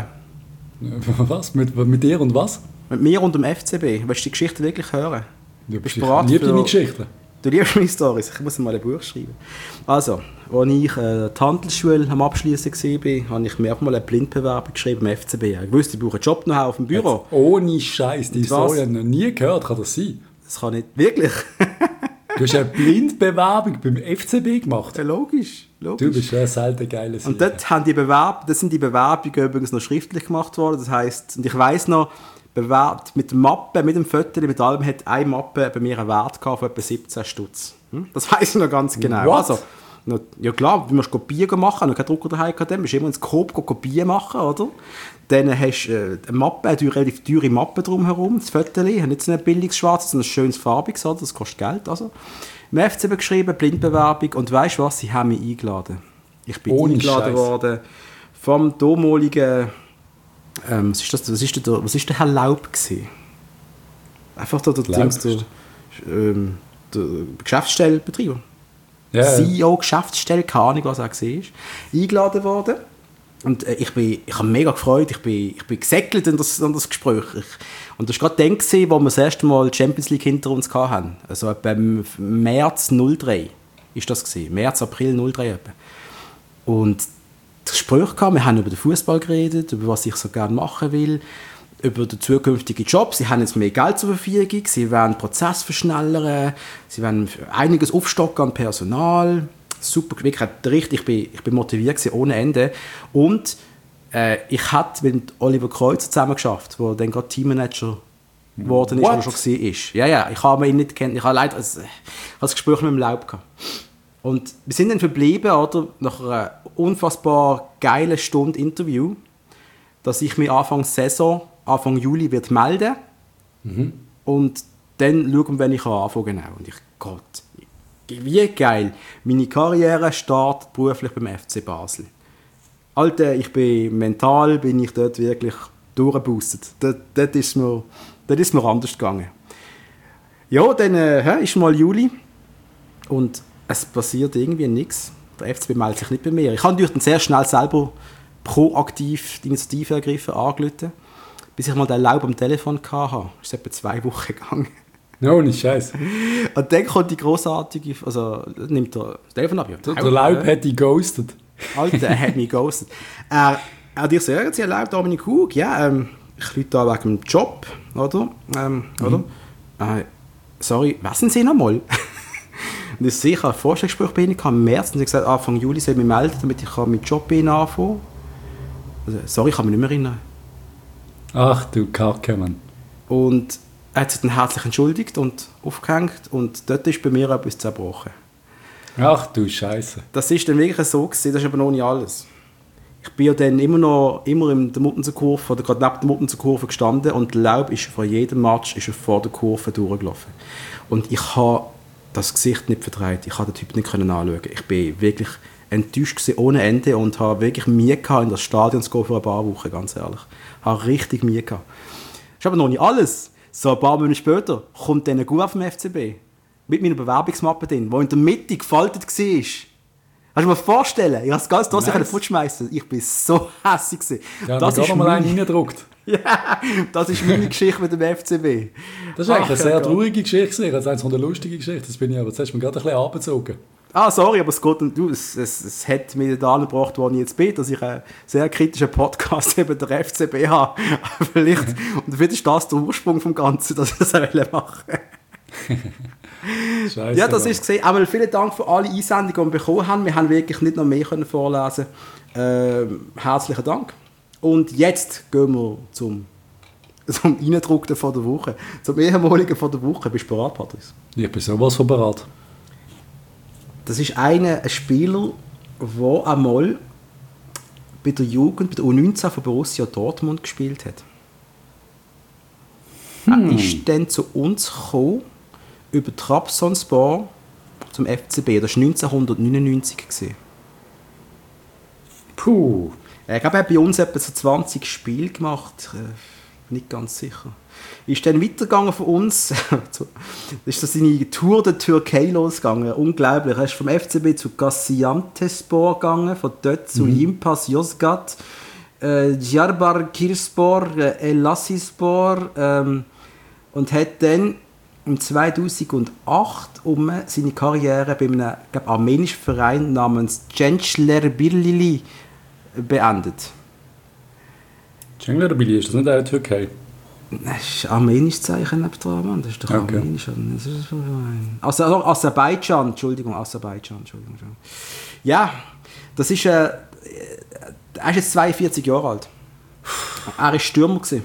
Was? Mit dir und was? Mit mir und dem FCB. Willst du die Geschichte wirklich hören? Ja, bist du bereit? Ich liebe deine Geschichten. Du liebst meine Storys. Ich muss mal ein Buch schreiben. Also, als ich die Handelsschule am Abschließen war, habe ich mir auch mal eine Blindbewerbung geschrieben im FCB. Ich wusste, ich brauche einen Job noch auf dem Büro. Jetzt, ohne Scheiß, die Story habe ich noch nie gehört. Kann das sein? Das kann nicht. Wirklich? Du hast eine Blindbewerbung beim FCB gemacht? Ja, logisch. Du bist ein selten geiler Sieg. Und dort sind die Bewerbungen übrigens noch schriftlich gemacht worden. Das heisst, und ich weiss noch, bewerbt mit der Mappe, mit dem Foto, mit allem, hat eine Mappe bei mir einen Wert gehabt von etwa 17 Stutz. Das weiss ich noch ganz genau. What? Also, ja klar, du musst Kopien machen, noch keinen Drucker daheim gehabt, du musst immer ins Coop Kopien machen, oder? Dann hast du eine Mappe, eine relativ teure Mappe drumherum, das Foto, nicht so ein billiges Schwarz, sondern ein schönes farbiges, oder? Das kostet Geld, also. Im FCB geschrieben, Blindbewerbung, und weißt du was, sie haben mich eingeladen. Ich bin eingeladen worden vom damaligen, was ist der Herr Laub gewesen? Einfach der Geschäftsstellenbetreiber. Yeah. CEO, Geschäftsstelle, keine Ahnung, was er war, eingeladen worden. Und ich habe mich mega gefreut, ich bin gesäckelt in das Gespräch. Und das war gerade dann, als wir das erste Mal die Champions League hinter uns hatten. Also etwa im März 03 ist das gewesen. März, April 03 etwa. Und das Gespräch kam, wir haben über den Fußball geredet, über was ich so gerne machen will, über den zukünftigen Job. Sie haben jetzt mehr Geld zur Verfügung, sie wollen den Prozess verschnellern, sie wollen einiges aufstocken an Personal. Super, wirklich, ich bin motiviert gewesen, ohne Ende. Und ich hatte mit Oliver Kreuzer zusammen geschafft, der dann gerade Teammanager geworden ist, wo er schon war. Ja, ich habe ihn nicht kennt. Ich habe leider das Gespräch mit dem Laub gehabt. Und wir sind dann verblieben, oder, nach einer unfassbar geilen Stunde Interview, dass ich mich Anfang Juli wird melden. Und dann schauen, wenn ich anfangen kann. Genau. Und Gott, wie geil. Meine Karriere startet beruflich beim FC Basel. Alter, mental bin ich dort wirklich durchgeboostet. Dort ist mir anders gegangen. Ja, dann ist mal Juli und es passiert irgendwie nichts. Der FCB meldet sich nicht bei mir. Ich habe natürlich dann sehr schnell selber proaktiv die Initiative ergriffen, angerufen, bis ich mal den Laub am Telefon hatte. Das ist etwa 2 Wochen gegangen. No, nicht scheiße. Und dann kommt die grossartige, also nimmt er das Telefon ab. Ja, der Laub hat dich ghostet. Alter, er hat mich ghostet. Er hat dir gesagt, Sie Laub, Dominik Hug, ja, ich rufe da wegen dem Job, oder? Oder? Sorry, was sind Sie nochmal? Und ich habe ein Vorstellungsgespräch bei Ihnen im März und sie hat gesagt, Anfang Juli soll ich mich melden, damit ich meinen Job bei Ihnen anfangen kann. Also, sorry, ich kann mich nicht mehr erinnern. Ach du Kacke, Mann. Und er hat sich dann herzlich entschuldigt und aufgehängt und dort ist bei mir etwas zerbrochen. Ach du Scheiße. Das ist dann wirklich so gewesen, das ist aber noch nicht alles. Ich bin ja dann immer in der Muttenser-Kurve oder gerade neben der Muttenser-Kurve gestanden und Laub ist vor jedem Match ist er vor der Kurve durchgelaufen. Und ich habe das Gesicht nicht verdreht. Ich konnte den Typ nicht anschauen. Ich bin wirklich enttäuscht gewesen, ohne Ende und habe wirklich Mühe gehabt, in das Stadion zu gehen für ein paar Wochen, ganz ehrlich. Ich habe richtig Mühe gehabt. Das ist aber noch nicht alles. So ein paar Monate später kommt dann ein Guf vom FCB mit meiner Bewerbungsmappe drin, die in der Mitte gefaltet war. Kannst du dir mal vorstellen? Ich habe das ganze Dossier fortschmeißen. Ich war so hässlich. Ja, das ist mal einen reingedruckt. Ja, das ist meine Geschichte mit dem FCB. Das ist eigentlich eine sehr traurige Geschichte. Das ist eine von der lustigen Geschichten. Das bin ich aber. Jetzt hast du mir gerade ein bisschen abgezogen. Sorry, aber es hat mich da gebracht, wo ich jetzt bin, dass ich einen sehr kritischen Podcast über den FCB habe. Vielleicht ist das der Ursprung vom Ganzen, dass ich das machen Scheiße, ja, das ist es gesehen. Aber vielen Dank für alle Einsendungen, die wir bekommen haben. Wir haben wirklich nicht noch mehr vorlesen können. Herzlichen Dank. Und jetzt gehen wir zum Eindruckten von der Woche. Zum ehemaligen von der Woche. Bist du bereit, Patrice? Ich bin sowas von bereit. Das ist ein Spieler, der einmal bei der Jugend, bei der U19 von Borussia Dortmund gespielt hat. Er ist dann zu uns gekommen, über Trabzonspor zum FCB. Das war 1999. Puh. Ich glaube, er hat bei uns etwa so 20 Spiele gemacht. Nicht ganz sicher. Ist dann weitergegangen von uns. Das ist so seine Tour der Türkei losgegangen. Unglaublich. Er ist vom FCB zu Gaziantepspor gegangen, von dort zu Limpas Yozgat, Diyarbakırspor, Elazığspor und hat dann im 2008 seine Karriere bei einem armenischen Verein namens Gençlerbirliği beendet. Gençlerbirliği, ist das nicht eine Türkei? Das ist armenisches Zeichen neben dran, Mann. Das ist doch armenisch. Also Aserbaidschan, Entschuldigung. Ja, das ist er ist jetzt 42 Jahre alt. Er war Stürmer gewesen.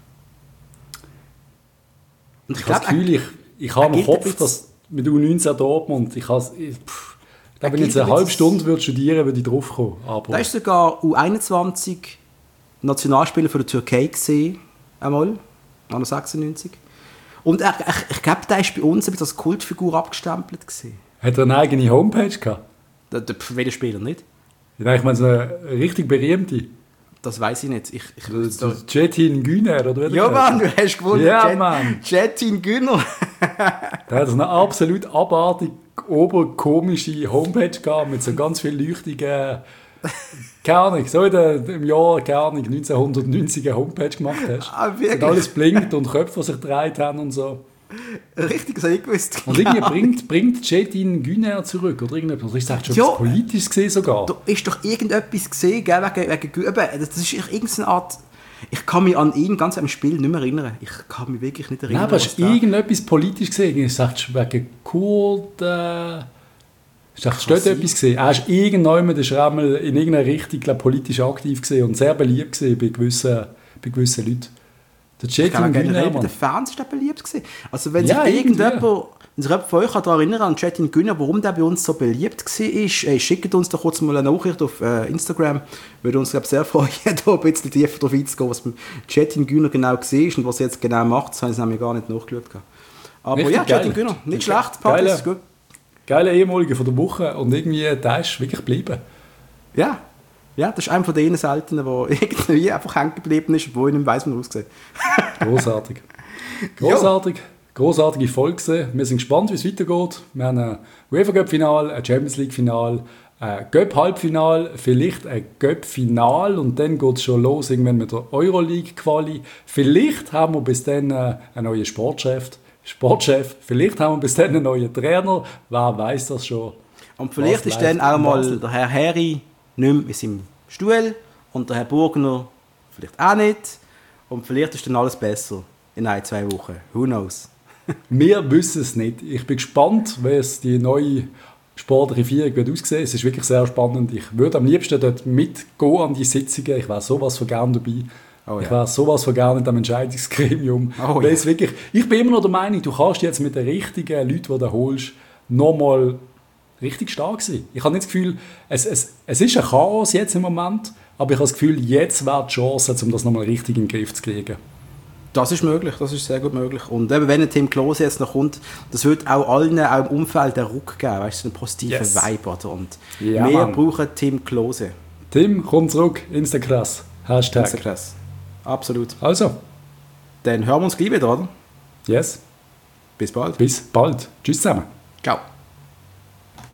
Und ich glaube, ich habe im Kopf, dass mit U19 Dortmund, ich glaube, wenn ich jetzt eine halbe Stunde würde studieren, würde ich drauf kommen. Da ist sogar U21 Nationalspieler für die Türkei gesehen, einmal, 1996. Und ich glaube, der ist bei uns als Kultfigur abgestempelt gewesen. Hat er eine eigene Homepage gehabt? Welcher Spieler nicht? Ich meine, so eine richtig berühmte. Das weiß ich nicht. Cetin Güner, oder wie? Ja, Mann, du hast gewonnen. Ja, Mann. Cetin Güner. Der hat eine absolut abartig oberkomische Homepage gehabt mit so ganz viel leuchtigen... Keine Ahnung, so im Jahr 1990 eine Homepage gemacht hast. Und alles blinkt und Köpfe, die sich gedreht haben und so. Richtig, das habe ich gewusst. Und irgendwie bringt Cetin Güner zurück, oder irgendetwas. Ich sage schon, etwas Politisches gesehen sogar. Da ist doch irgendetwas gesehen, gell, wegen das ist irgendeine Art... Ich kann mich an ihn ganz am Spiel nicht mehr erinnern. Ich kann mich wirklich nicht erinnern. Nein, aber hast du irgendetwas politisch gesehen? Ich sage, wegen Kurden... Hast du dort etwas gesehen? Er ist irgendjemand, der war in irgendeiner Richtung politisch aktiv gewesen und sehr beliebt bei gewissen Leuten. Der Cetin Güner, der Fans ist beliebt gewesen. Also wenn sich irgendjemand von euch daran erinnern an Cetin Güner, warum der bei uns so beliebt war, schickt uns doch kurz mal eine Nachricht auf Instagram. Würde uns sehr freuen, da ein bisschen tiefer drauf einzugehen, was Cetin Güner genau war und was er jetzt genau macht. Das habe ich nämlich gar nicht nachgeschaut. Aber richtig ja, Cetin Güner, nicht schlecht, Patrick, ist gut. Geiler ehemaliger von der Woche und irgendwie, der ist wirklich geblieben. Ja, das ist einer von denen seltenen, der irgendwie einfach hängen geblieben ist, wo ich nicht weiss, wie er aussieht. Grossartige Folge. Wir sind gespannt, wie es weitergeht. Wir haben ein UEFA-Cup-Final, ein Champions League-Final, Göpp-Halbfinal, vielleicht ein Göpp-Final und dann geht es schon los irgendwann mit der Euroleague-Quali. Vielleicht haben wir bis dann einen neuen Sportchef, vielleicht haben wir bis dann einen neuen Trainer, wer weiß das schon. Und vielleicht ist dann auch mal der Herr Heri nicht mehr in seinem Stuhl und der Herr Burgner vielleicht auch nicht und vielleicht ist dann alles besser in 1-2 Wochen. Who knows? Wir wissen es nicht. Ich bin gespannt, wie es die neue sportliche Führung wird aussehen. Es ist wirklich sehr spannend. Ich würde am liebsten dort mitgehen an die Sitzungen. Ich wäre sowas von gerne dabei. Oh, ja. Ich wäre sowas von gerne in dem Entscheidungsgremium. Oh, ja. Wirklich, ich bin immer noch der Meinung, du kannst jetzt mit den richtigen Leuten, die du holst, nochmal richtig stark sein. Ich habe nicht das Gefühl, es ist ein Chaos jetzt im Moment, aber ich habe das Gefühl, jetzt wäre die Chance, um das nochmal richtig in den Griff zu kriegen. Das ist möglich, das ist sehr gut möglich. Und eben, wenn ein Tim Klose jetzt noch kommt, das wird auch allen, auch im Umfeld, einen Ruck geben, weißt du, einen positiven Vibe. Oder? Und ja, wir brauchen Tim Klose. Tim, komm zurück, Instakrass. Hashtag. Instakrass. Absolut. Also. Dann hören wir uns gleich wieder, oder? Yes. Bis bald. Bis bald. Tschüss zusammen. Ciao.